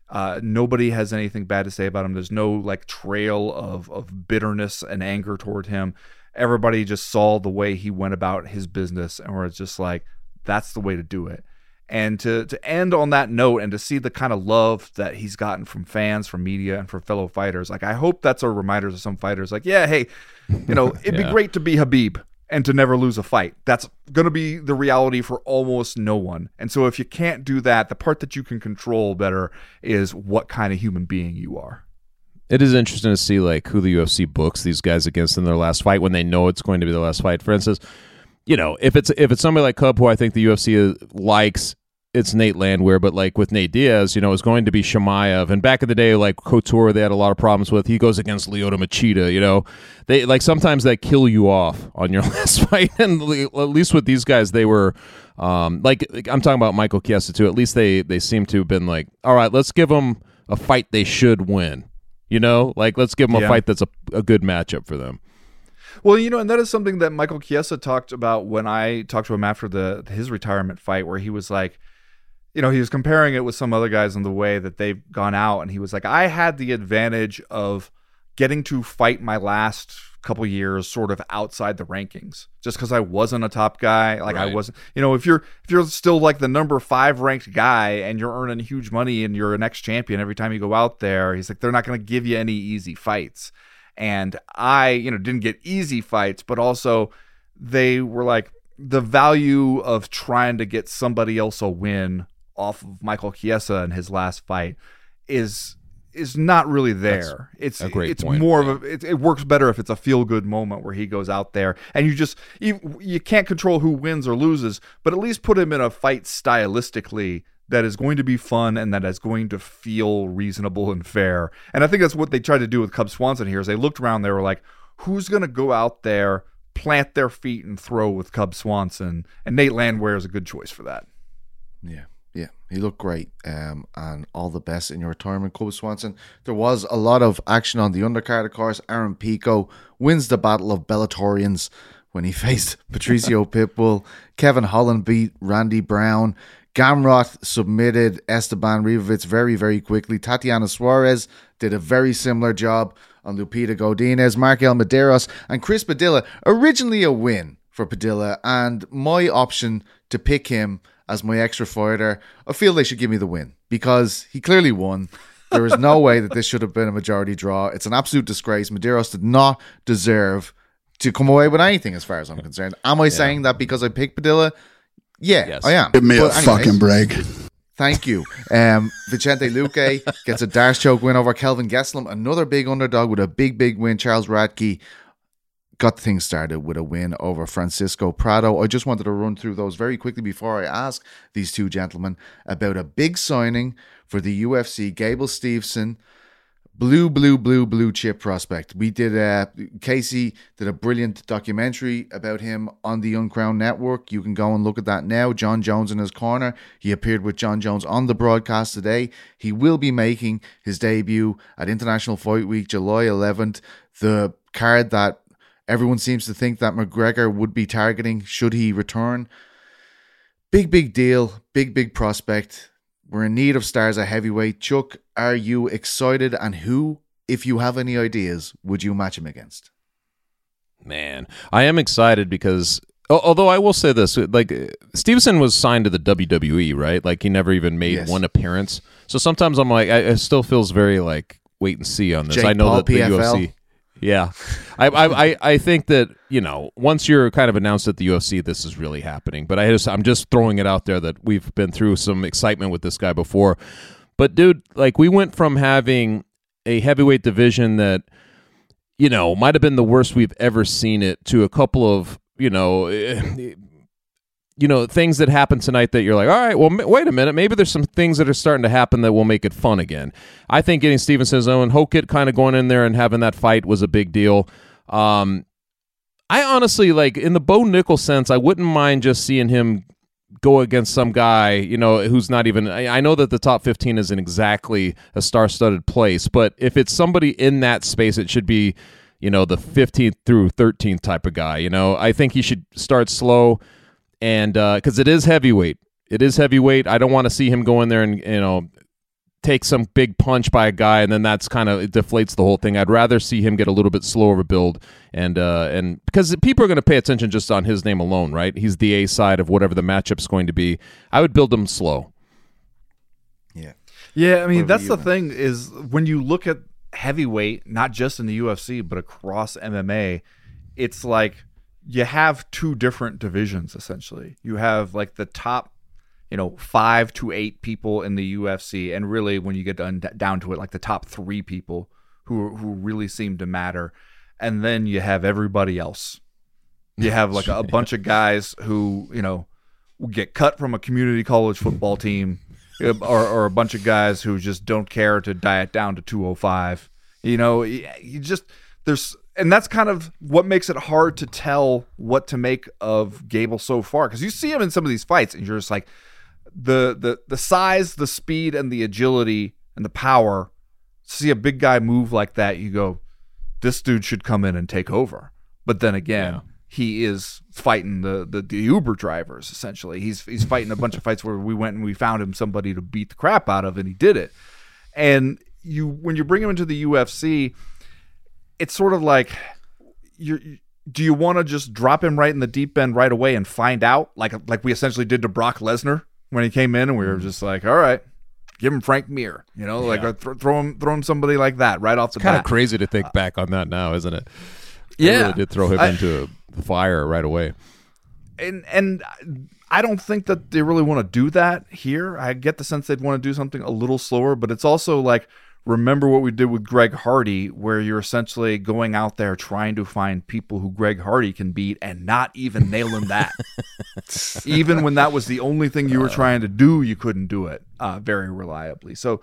Nobody has anything bad to say about him. There's no like trail of bitterness and anger toward him. Everybody just saw the way he went about his business and was just like, that's the way to do it. And to end on that note and to see the kind of love that he's gotten from fans, from media, and from fellow fighters, like I hope that's a reminder to some fighters like, yeah, hey, you know, it'd be great to be Khabib and to never lose a fight. That's going to be the reality for almost no one. And so if you can't do that, the part that you can control better is what kind of human being you are. It is interesting to see like who the UFC books these guys against in their last fight when they know it's going to be the last fight. For instance, you know, if it's somebody like Cub, who I think the UFC likes, it's Nate Landwehr. But like with Nate Diaz, you know, it's going to be Chimaev. And back in the day, like Couture, they had a lot of problems with. He goes against Lyoto Machida. You know, they like sometimes they kill you off on your last fight. And at least with these guys, they were like I'm talking about Michael Chiesa too. At least they seem to have been like, all right, let's give them a fight they should win. You know, like let's give them a fight that's a good matchup for them. Well, you know, and that is something that Michael Chiesa talked about when I talked to him after his retirement fight, where he was like, you know, he was comparing it with some other guys in the way that they've gone out, and he was like, I had the advantage of getting to fight my last couple years sort of outside the rankings, just because I wasn't a top guy. Like right. I wasn't, you know, if you're still like the number 5 ranked guy and you're earning huge money and you're an ex-champion every time you go out there, he's like, they're not going to give you any easy fights. And I, you know, didn't get easy fights, but also they were like the value of trying to get somebody else a win off of Michael Chiesa in his last fight is not really there. It's a great point. More of it works better if it's a feel good moment where he goes out there and you can't control who wins or loses, but at least put him in a fight stylistically that is going to be fun and that is going to feel reasonable and fair. And I think that's what they tried to do with Cub Swanson here is they looked around, they were like, who's going to go out there, plant their feet and throw with Cub Swanson? And Nate Landwehr is a good choice for that. Yeah, he looked great, and all the best in your retirement, Cub Swanson. There was a lot of action on the undercard, of course. Aaron Pico wins the Battle of Bellatorians when he faced Patricio Pitbull. Kevin Holland beat Randy Brown. Gamrot submitted Esteban Rivovich very, very quickly. Tatiana Suarez did a very similar job on Lupita Godinez. Markel Medeiros and Chris Padilla. Originally a win for Padilla, and my option to pick him as my extra fighter, I feel they should give me the win because he clearly won. There is no way that this should have been a majority draw. It's an absolute disgrace. Medeiros did not deserve to come away with anything as far as I'm concerned. Am I saying that because I picked Padilla? Yeah, Yes. I am. Give me a But anyways, fucking break. Thank you. Vicente Luque gets a dash choke win over Kelvin Gastelum. Another big underdog with a big win. Charles Radke got things started with a win over Francisco Prado. I just wanted to run through those very quickly before I ask these two gentlemen about a big signing for the UFC. Gable Steveson, blue chip prospect. We did, Casey did a brilliant documentary about him on the Uncrowned Network. You can go and look at that now. John Jones in his corner. He appeared with John Jones on the broadcast today. He will be making his debut at International Fight Week, July 11th. The card that everyone seems to think that McGregor would be targeting should he return. Big deal. Big prospect. We're in need of stars at heavyweight. Chuck, are you excited? And who, if you have any ideas, would you match him against? Man, I am excited because, although I will say this, like, Stevenson was signed to the WWE, right? Like, he never even made one appearance. So sometimes I'm like, I still feels very like wait and see on this. Jake I know Paul, that the PFL. UFC. Yeah, I think that, you know, once you're kind of announced at the UFC, this is really happening. But I'm just throwing it out there that we've been through some excitement with this guy before. But dude, like, we went from having a heavyweight division that, you know, might have been the worst we've ever seen it to a couple of, you know, things that happened tonight that you're like, all right, well, wait a minute. Maybe there's some things that are starting to happen that will make it fun again. I think getting Stevenson's own Hokit kind of going in there and having that fight was a big deal. I honestly, like, in the Bo Nickel sense, I wouldn't mind just seeing him go against some guy, you know, who's not even, I know that the top 15 isn't exactly a star-studded place, but if it's somebody in that space, it should be, you know, the 15th through 13th type of guy. You know, I think he should start slow. And because it is heavyweight. I don't want to see him go in there and, you know, take some big punch by a guy and then that's kind of, it deflates the whole thing. I'd rather see him get a little bit slower of a build and because people are going to pay attention just on his name alone, right? He's the A side of whatever the matchup's going to be. I would build him slow. Yeah, I mean, that's the thing is when you look at heavyweight, not just in the UFC, but across MMA, it's like you have two different divisions, essentially. You have like the top, 5 to 8 people in the UFC, and really when you get down to it, like the top 3 people who really seem to matter. And then you have everybody else. You have like a bunch of guys who, get cut from a community college football team, or a bunch of guys who just don't care to diet down to 205. And that's kind of what makes it hard to tell what to make of Gable so far, because you see him in some of these fights and you're just like, the size, the speed, and the agility and the power. See a big guy move like that, you go, this dude should come in and take over. But then again, he is fighting the Uber drivers, essentially. He's fighting a bunch of fights where we went and we found him somebody to beat the crap out of, and he did it. And when you bring him into the UFC, it's sort of like, do you want to just drop him right in the deep end right away and find out, like we essentially did to Brock Lesnar when he came in, and we were just like, all right, give him Frank Mir, throw him somebody like that right off the bat. Kind of crazy to think back on that now, isn't it? Yeah, they really did throw him into the fire right away. And I don't think that they really want to do that here. I get the sense they'd want to do something a little slower, but it's also like, remember what we did with Greg Hardy, where you're essentially going out there trying to find people who Greg Hardy can beat and not even nailing that. Even when that was the only thing you were trying to do, you couldn't do it very reliably. So,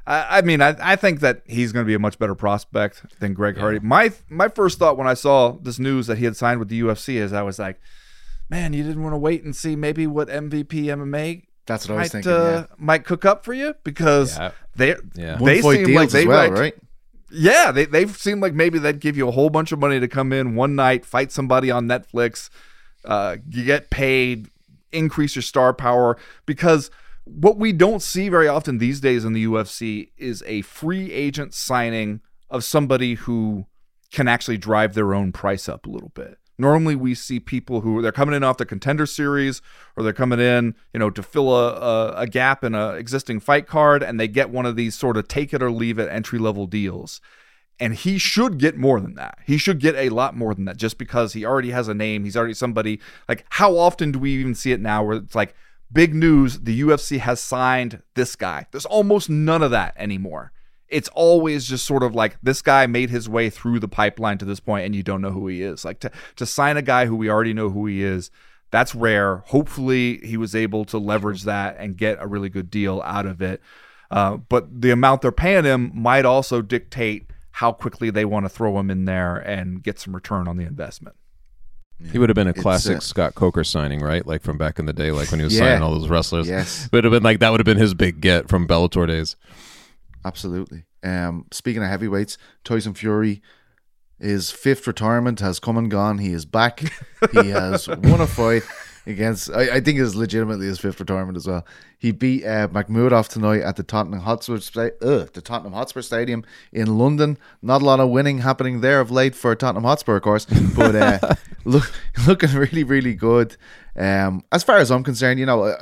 I think that he's going to be a much better prospect than Greg Hardy. My first thought when I saw this news that he had signed with the UFC is I was like, man, you didn't want to wait and see maybe what MVP MMA That's what I was thinking. Might cook up for you, because they seem like they might, right? Yeah, they seem like maybe they'd give you a whole bunch of money to come in one night, fight somebody on Netflix, you get paid, increase your star power, because what we don't see very often these days in the UFC is a free agent signing of somebody who can actually drive their own price up a little bit. Normally we see people who they're coming in off the Contender Series, or they're coming in, to fill a gap in an existing fight card, and they get one of these sort of take it or leave it entry level deals. And he should get more than that. He should get a lot more than that just because he already has a name. He's already somebody. Like, how often do we even see it now where it's like, big news, the UFC has signed this guy? There's almost none of that anymore. It's always just sort of like, this guy made his way through the pipeline to this point and you don't know who he is. Like, to sign a guy who we already know who he is, that's rare. Hopefully he was able to leverage that and get a really good deal out of it. But the amount they're paying him might also dictate how quickly they want to throw him in there and get some return on the investment. He would have been a classic Scott Coker signing, right? Like from back in the day, like when he was signing all those wrestlers. Yes. Would have been like, that would have been his big get from Bellator days. Absolutely. Speaking of heavyweights, Tyson Fury, his 5th retirement has come and gone. He is back. He has won a fight against, I think it's legitimately his 5th retirement as well. He beat Makhmudov tonight at the Tottenham Hotspur Stadium in London. Not a lot of winning happening there of late for Tottenham Hotspur, of course, but looking really, really good. As far as I'm concerned, you know,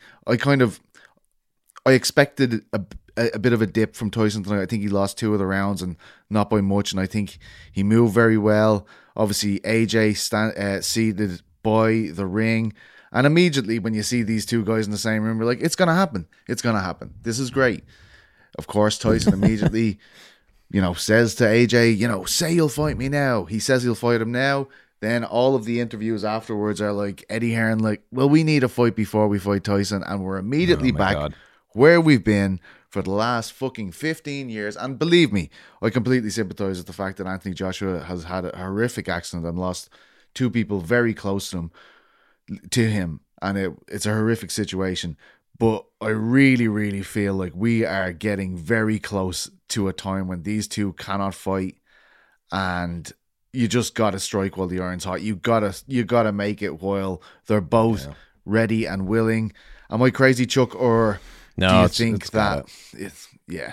I expected a bit of a dip from Tyson tonight. I think he lost 2 of the rounds and not by much, and I think he moved very well. Obviously, AJ seeded by the ring, and immediately when you see these 2 guys in the same room, you're like, it's gonna happen. It's gonna happen. This is great. Of course, Tyson immediately, you know, says to AJ, you know, say you'll fight me now. He says he'll fight him now. Then all of the interviews afterwards are like Eddie Hearn, like, well, we need a fight before we fight Tyson, and we're immediately back where we've been for the last fucking 15 years. And believe me, I completely sympathize with the fact that Anthony Joshua has had a horrific accident and lost 2 people very close to him, and it's a horrific situation. But I really, really feel like we are getting very close to a time when these 2 cannot fight, and you just gotta strike while the iron's hot. You gotta make it while they're both ready and willing. Am I crazy, Chuck, or no, do you think that it's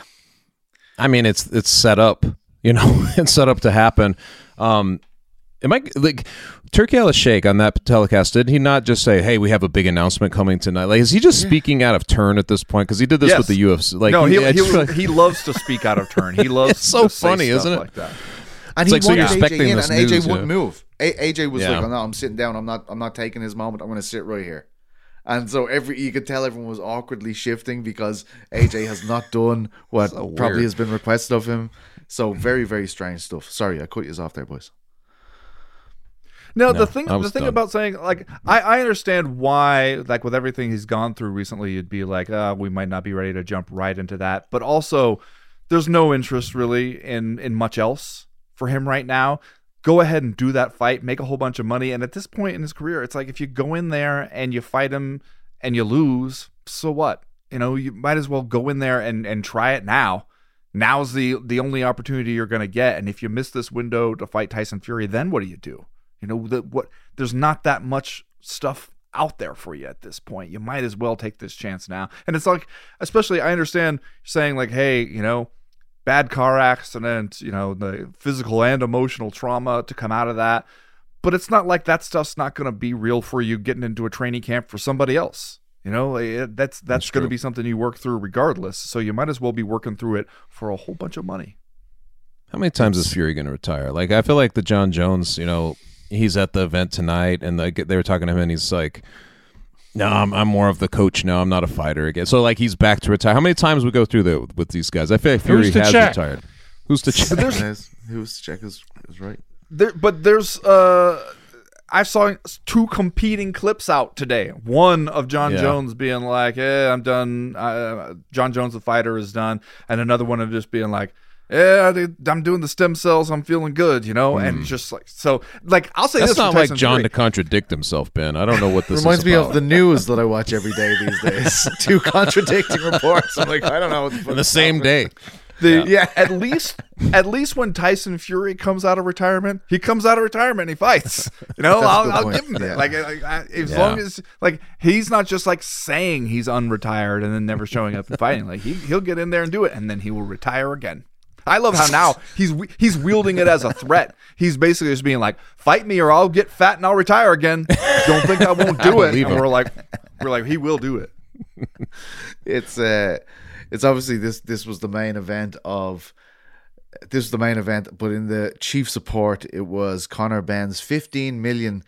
I mean, it's set up, you know, it's set up to happen. Am I like Turki Al-Sheikh on that telecast? Did he not just say, "Hey, we have a big announcement coming tonight"? Like, is he just speaking out of turn at this point? Because he did this with the UFC. Like, no, he loves to speak out of turn. He loves. It's so to funny, say isn't it? Like that. And it's he like, so you're wanted expecting AJ in, this and AJ news, wouldn't move. AJ was like, Yeah. "Oh, no, I'm sitting down. I'm not taking his moment. I'm going to sit right here." And so you could tell everyone was awkwardly shifting because AJ has not done what probably has been requested of him. So very, very strange stuff. Sorry, I cut you off there, boys. No, the thing done. about saying, like, I understand why, like, with everything he's gone through recently, you'd be like, we might not be ready to jump right into that. But also, there's no interest really in much else for him right now. Go ahead and do that fight, make a whole bunch of money. And at this point in his career, it's like, if you go in there and you fight him and you lose, so what? You know, you might as well go in there and try it now. Now's the only opportunity you're going to get. And if you miss this window to fight Tyson Fury, then what do you do? You know, there's not that much stuff out there for you at this point. You might as well take this chance now. And it's like, especially, I understand saying like, hey, you know, bad car accident, you know, the physical and emotional trauma to come out of that. But it's not like that stuff's not going to be real for you getting into a training camp for somebody else. You know, that's going to be something you work through regardless. So you might as well be working through it for a whole bunch of money. How many times is Fury going to retire? Like, I feel like the John Jones, you know, he's at the event tonight, and they were talking to him, and he's like, "No, I'm more of the coach now. I'm not a fighter again." So, like, he's back to retire. How many times we go through with these guys? I feel like Fury has retired. Who's to check? Who's to check is right. But there's I saw 2 competing clips out today. One of John Jones being like, "I'm done. John Jones, the fighter, is done," and another one of just being like, "Yeah, I'm doing the stem cells. I'm feeling good," you know, and just like, so, like, I'll say That's this. not for like Tyson John Fury. to contradict himself, Ben. I don't know what this Reminds is me about. of the news that I watch every day these days. 2 contradicting reports. I'm like, I don't know what the fuck on the is same happening. day. At least when Tyson Fury comes out of retirement, he comes out of retirement and he fights. You know, I'll give him that. Like, as long as, like, he's not just like saying he's unretired and then never showing up and fighting. Like, he'll get in there and do it, and then he will retire again. I love how now he's wielding it as a threat. He's basically just being like, "Fight me or I'll get fat and I'll retire again. Don't think I won't do it." And we're like, he will do it. It's obviously this was the main event of this was the main event, but in the chief support, it was Conor Benn's £15 million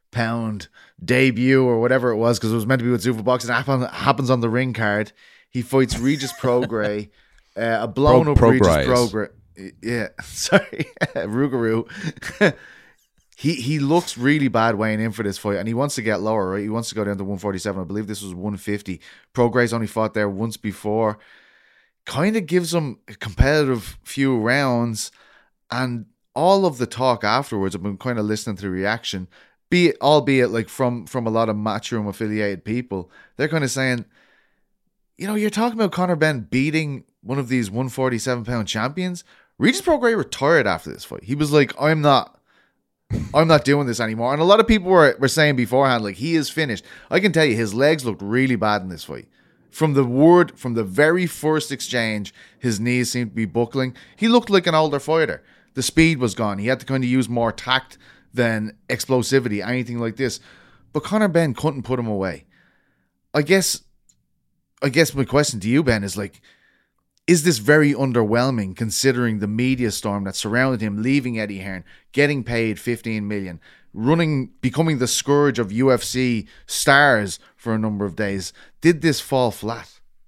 debut or whatever it was, because it was meant to be with Zuffa Boxing. It happens on the ring card. He fights Regis Prograis, a blown up Regis Prograis. Yeah, sorry, Rougarou. He looks really bad weighing in for this fight, and he wants to get lower, right? He wants to go down to 147. I believe this was 150. Prograis only fought there once before. Kind of gives him a competitive few rounds, and all of the talk afterwards, I've been kind of listening to the reaction, albeit like from a lot of Matchroom affiliated people. They're kind of saying, you know, you're talking about Conor Benn beating one of these 147-pound champions. Regis Prograis retired after this fight. He was like, I'm not doing this anymore. And a lot of people were saying beforehand, like, he is finished. I can tell you, his legs looked really bad in this fight. From the very first exchange, his knees seemed to be buckling. He looked like an older fighter. The speed was gone. He had to kind of use more tact than explosivity, anything like this. But Conor Benn couldn't put him away. I guess my question to you, Ben, is like, is this very underwhelming considering the media storm that surrounded him, leaving Eddie Hearn, getting paid $15 million, becoming the scourge of UFC stars for a number of days? Did this fall flat?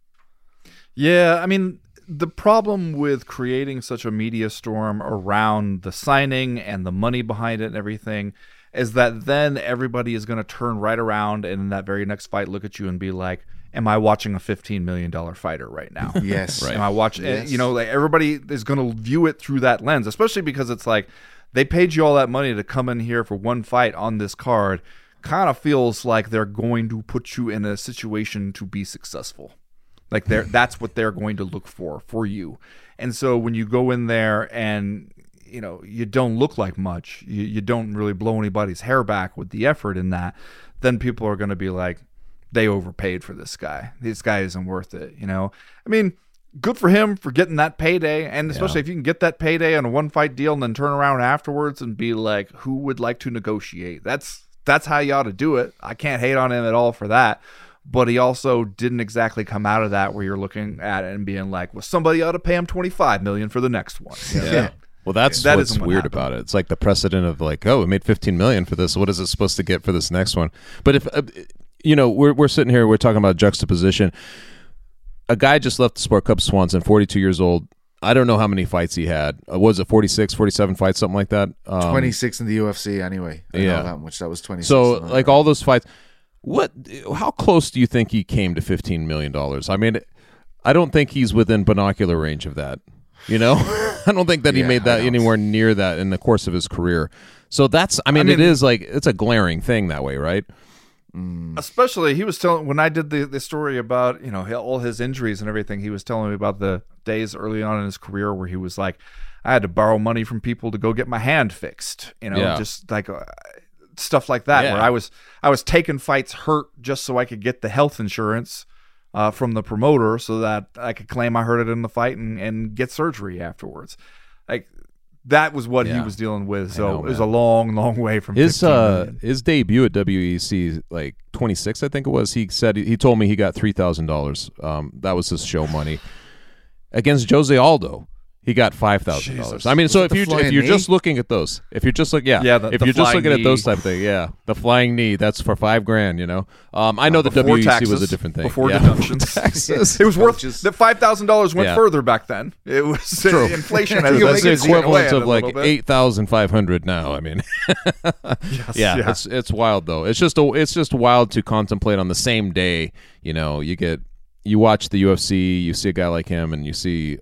Yeah, I mean, the problem with creating such a media storm around the signing and the money behind it and everything is that then everybody is going to turn right around and in that very next fight look at you and be like, am I watching a $15 million fighter right now? Yes. Right. Am I watching? Yes. You know, like everybody is going to view it through that lens, especially because it's like they paid you all that money to come in here for one fight on this card. Kind of feels like they're going to put you in a situation to be successful. Like that's what they're going to look for you. And so when you go in there and, you know, you don't look like much, you don't really blow anybody's hair back with the effort in that, then people are going to be like, they overpaid for this guy. This guy isn't worth it, you know? I mean, good for him for getting that payday, and especially if you can get that payday on a one-fight deal and then turn around afterwards and be like, who would like to negotiate? That's how you ought to do it. I can't hate on him at all for that, but he also didn't exactly come out of that where you're looking at it and being like, well, somebody ought to pay him $25 million for the next one. You know? Yeah. Well, that's what's weird about it. It's like the precedent of like, oh, we made $15 million for this. What is it supposed to get for this next one? But if... you know, we're sitting here, we're talking about juxtaposition. A guy just left the Sport Cup Swanson, 42 years old. I don't know how many fights he had. Was it 46, 47 fights, something like that? 26 in the UFC anyway. I know that much. That was 26. So, like all those fights, how close do you think he came to $15 million? I mean, I don't think he's within binocular range of that. You know? I don't think that he made that anywhere near that in the course of his career. So that's, I mean, it is like, it's a glaring thing that way, right? Especially, he was telling, when I did the story about, you know, all his injuries and everything, he was telling me about the days early on in his career where he was like, I had to borrow money from people to go get my hand fixed, you know, just like stuff like that, where I was taking fights hurt just so I could get the health insurance from the promoter so that I could claim I hurt it in the fight and get surgery afterwards. Like, that was what he was dealing with. So it was a long, long way from his debut at WEC, like 26, I think it was. He said he told me he got $3,000. That was his show money against Jose Aldo. He got $5,000. I mean, so if you're just looking at those, if you're just looking at those type of thing, the flying knee, that's for $5,000. You know, I know the WEC taxes, was a different thing before deductions. Taxes. It was worth the $5,000 went further back then. It was true. Inflation. That's the equivalent of like $8,500 now. I mean, it's wild though. It's just wild to contemplate on the same day. You know, you watch the UFC, you see a guy like him, and you see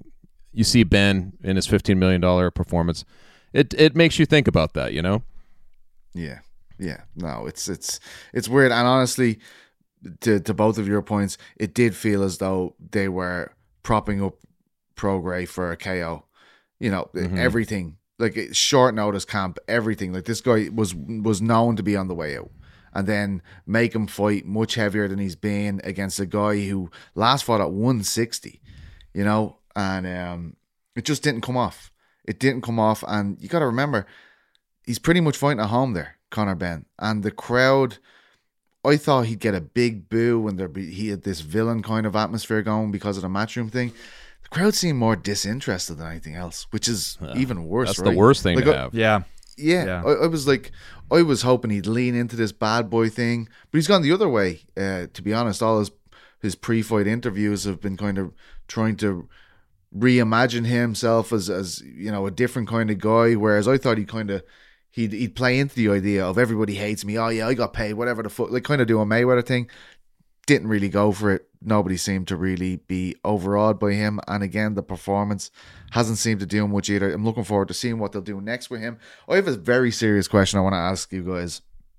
Ben in his $15 million performance. It makes you think about that, you know? Yeah. No, it's weird. And honestly, to both of your points, it did feel as though they were propping up Prograis for a KO. You know, everything. Like short notice camp, everything. Like this guy was known to be on the way out. And then make him fight much heavier than he's been against a guy who last fought at 160, you know? And it just didn't come off. It didn't come off. And you got to remember, he's pretty much fighting at home there, Conor Benn. And the crowd, I thought he'd get a big boo and he had this villain kind of atmosphere going because of the Matchroom thing. the crowd seemed more disinterested than anything else, which is even worse. That's right? the worst thing Like, to have. Yeah. Yeah, I was like, I was hoping he'd lean into this bad boy thing, but he's gone the other way. To be honest, all his pre-fight interviews have been kind of trying to reimagine himself as a different kind of guy. Whereas I thought he'd play into the idea of everybody hates me. Oh yeah, I got paid, whatever the fuck, like kind of do a Mayweather thing. Didn't really go for it. Nobody seemed to really be overawed by him. And again, the performance hasn't seemed to do much either. I'm looking forward to seeing what they'll do next with him. I have a very serious question I want to ask you guys.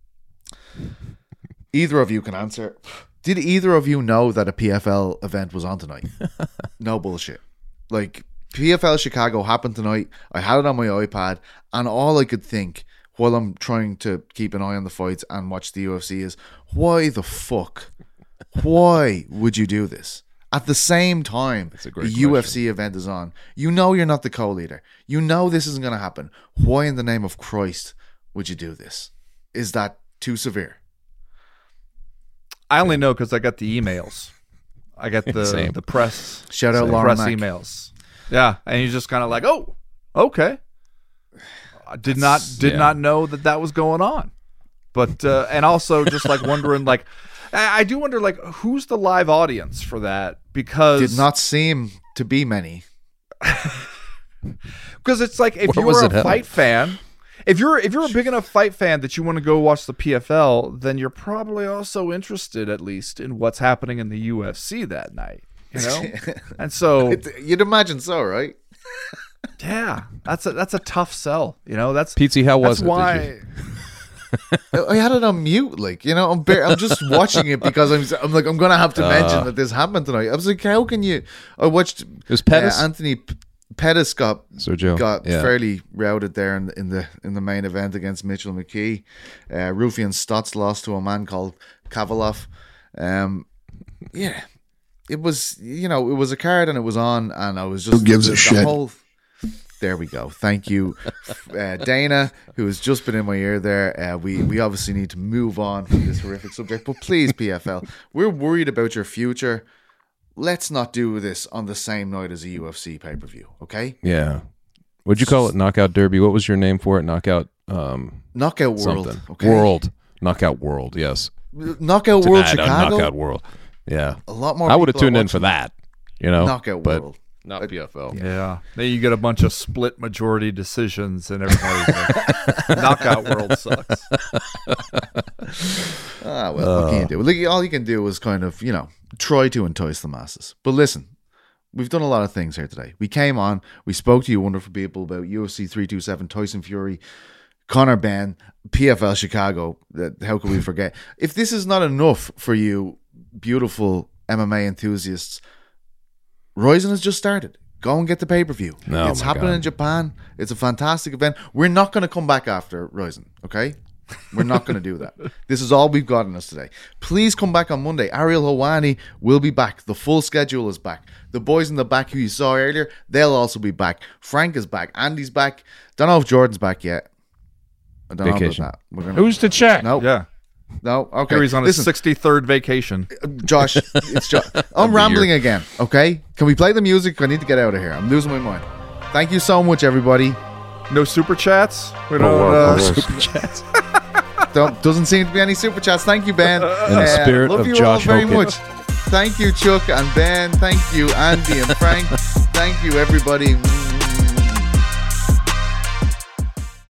Either of you can answer. Did either of you know that a PFL event was on tonight? No bullshit. Like, PFL Chicago happened tonight. I had it on my iPad. And all I could think while I'm trying to keep an eye on the fights and watch the UFC is, why the fuck? Why would you do this? At the same time, a the great UFC event is on. You know you're not the co-leader. You know this isn't going to happen. Why in the name of Christ would you do this? Is that too severe? I only know because I got the emails. I got Same. the press. Shout out the Lauren press Mack. emails. Yeah, and he's just kind of like, oh, okay. I did not know that was going on. But and also just like wondering like. I do wonder, like, who's the live audience for that? Because Did not seem to be many. Because it's like if Where was you're it a held? fight fan, if you're a big enough fight fan that you want to go watch the PFL, then you're probably also interested, at least, in what's happening in the UFC that night. You know, and so You'd imagine so, right? yeah, that's a tough sell. You know, that's Pete, how was that's it? why. Did you? I had it on mute, like, you know, I'm just watching it because I'm like, I'm gonna have to mention that this happened tonight. I was like, how can you? I watched was Pettis? Anthony Pettis got Yeah. fairly routed there in the main event against Mitchell McKee. Rufian Stotts lost to a man called Kavalov. Yeah, it was it was a card and it was on, and I was just Who gives a shit? There we go. Thank you, Dana, who has just been in my ear there. We obviously need to move on from this horrific subject, but please, PFL, we're worried about your future. Let's not do this on the same night as a UFC pay-per-view, okay? Yeah. What'd you call it? Knockout Derby. What was your name for it? Knockout Knockout World, something. okay? World. Knockout World, yes. Knockout World Tonight on Chicago. Knockout World. Yeah. A lot more. I would have people are tuned in for watching that, you know. Knockout but World. not PFL. Yeah, then you get a bunch of split majority decisions, and everybody's like, "Knockout World sucks." Ah, well, what can you do? Look, all you can do is kind of, try to entice the masses. But listen, we've done a lot of things here today. We came on, we spoke to you wonderful people about UFC 327, Tyson Fury, Conor Benn, PFL Chicago. How could we forget? If this is not enough for you, beautiful MMA enthusiasts, Ryzen has just started. Go and get the pay-per-view. Oh It's my happening God. in Japan. It's a fantastic event. We're not going to come back after Ryzen, okay? We're not going to do that. This is all we've got in us today. Please come back on Monday. Ariel Hawani will be back. The full schedule is back. The boys in the back who you saw earlier, they'll also be back. Frank is back. Andy's back. Don't know if Jordan's back yet. I don't Vacation. know about that. We're gonna, Who's to check? no, Yeah, no. Okay, here he's on his Listen, 63rd vacation. Josh, it's Josh. I'm rambling again, okay? Can we play the music? I need to get out of here. I'm losing my mind. Thank you so much, everybody. No super chats. We Oh, don't. super chats. Doesn't seem to be any super chats. Thank you, Ben. In the spirit love of you Josh all very Hogan. much. Thank you, Chuck and Ben. Thank you, Andy and Frank. Thank you, everybody.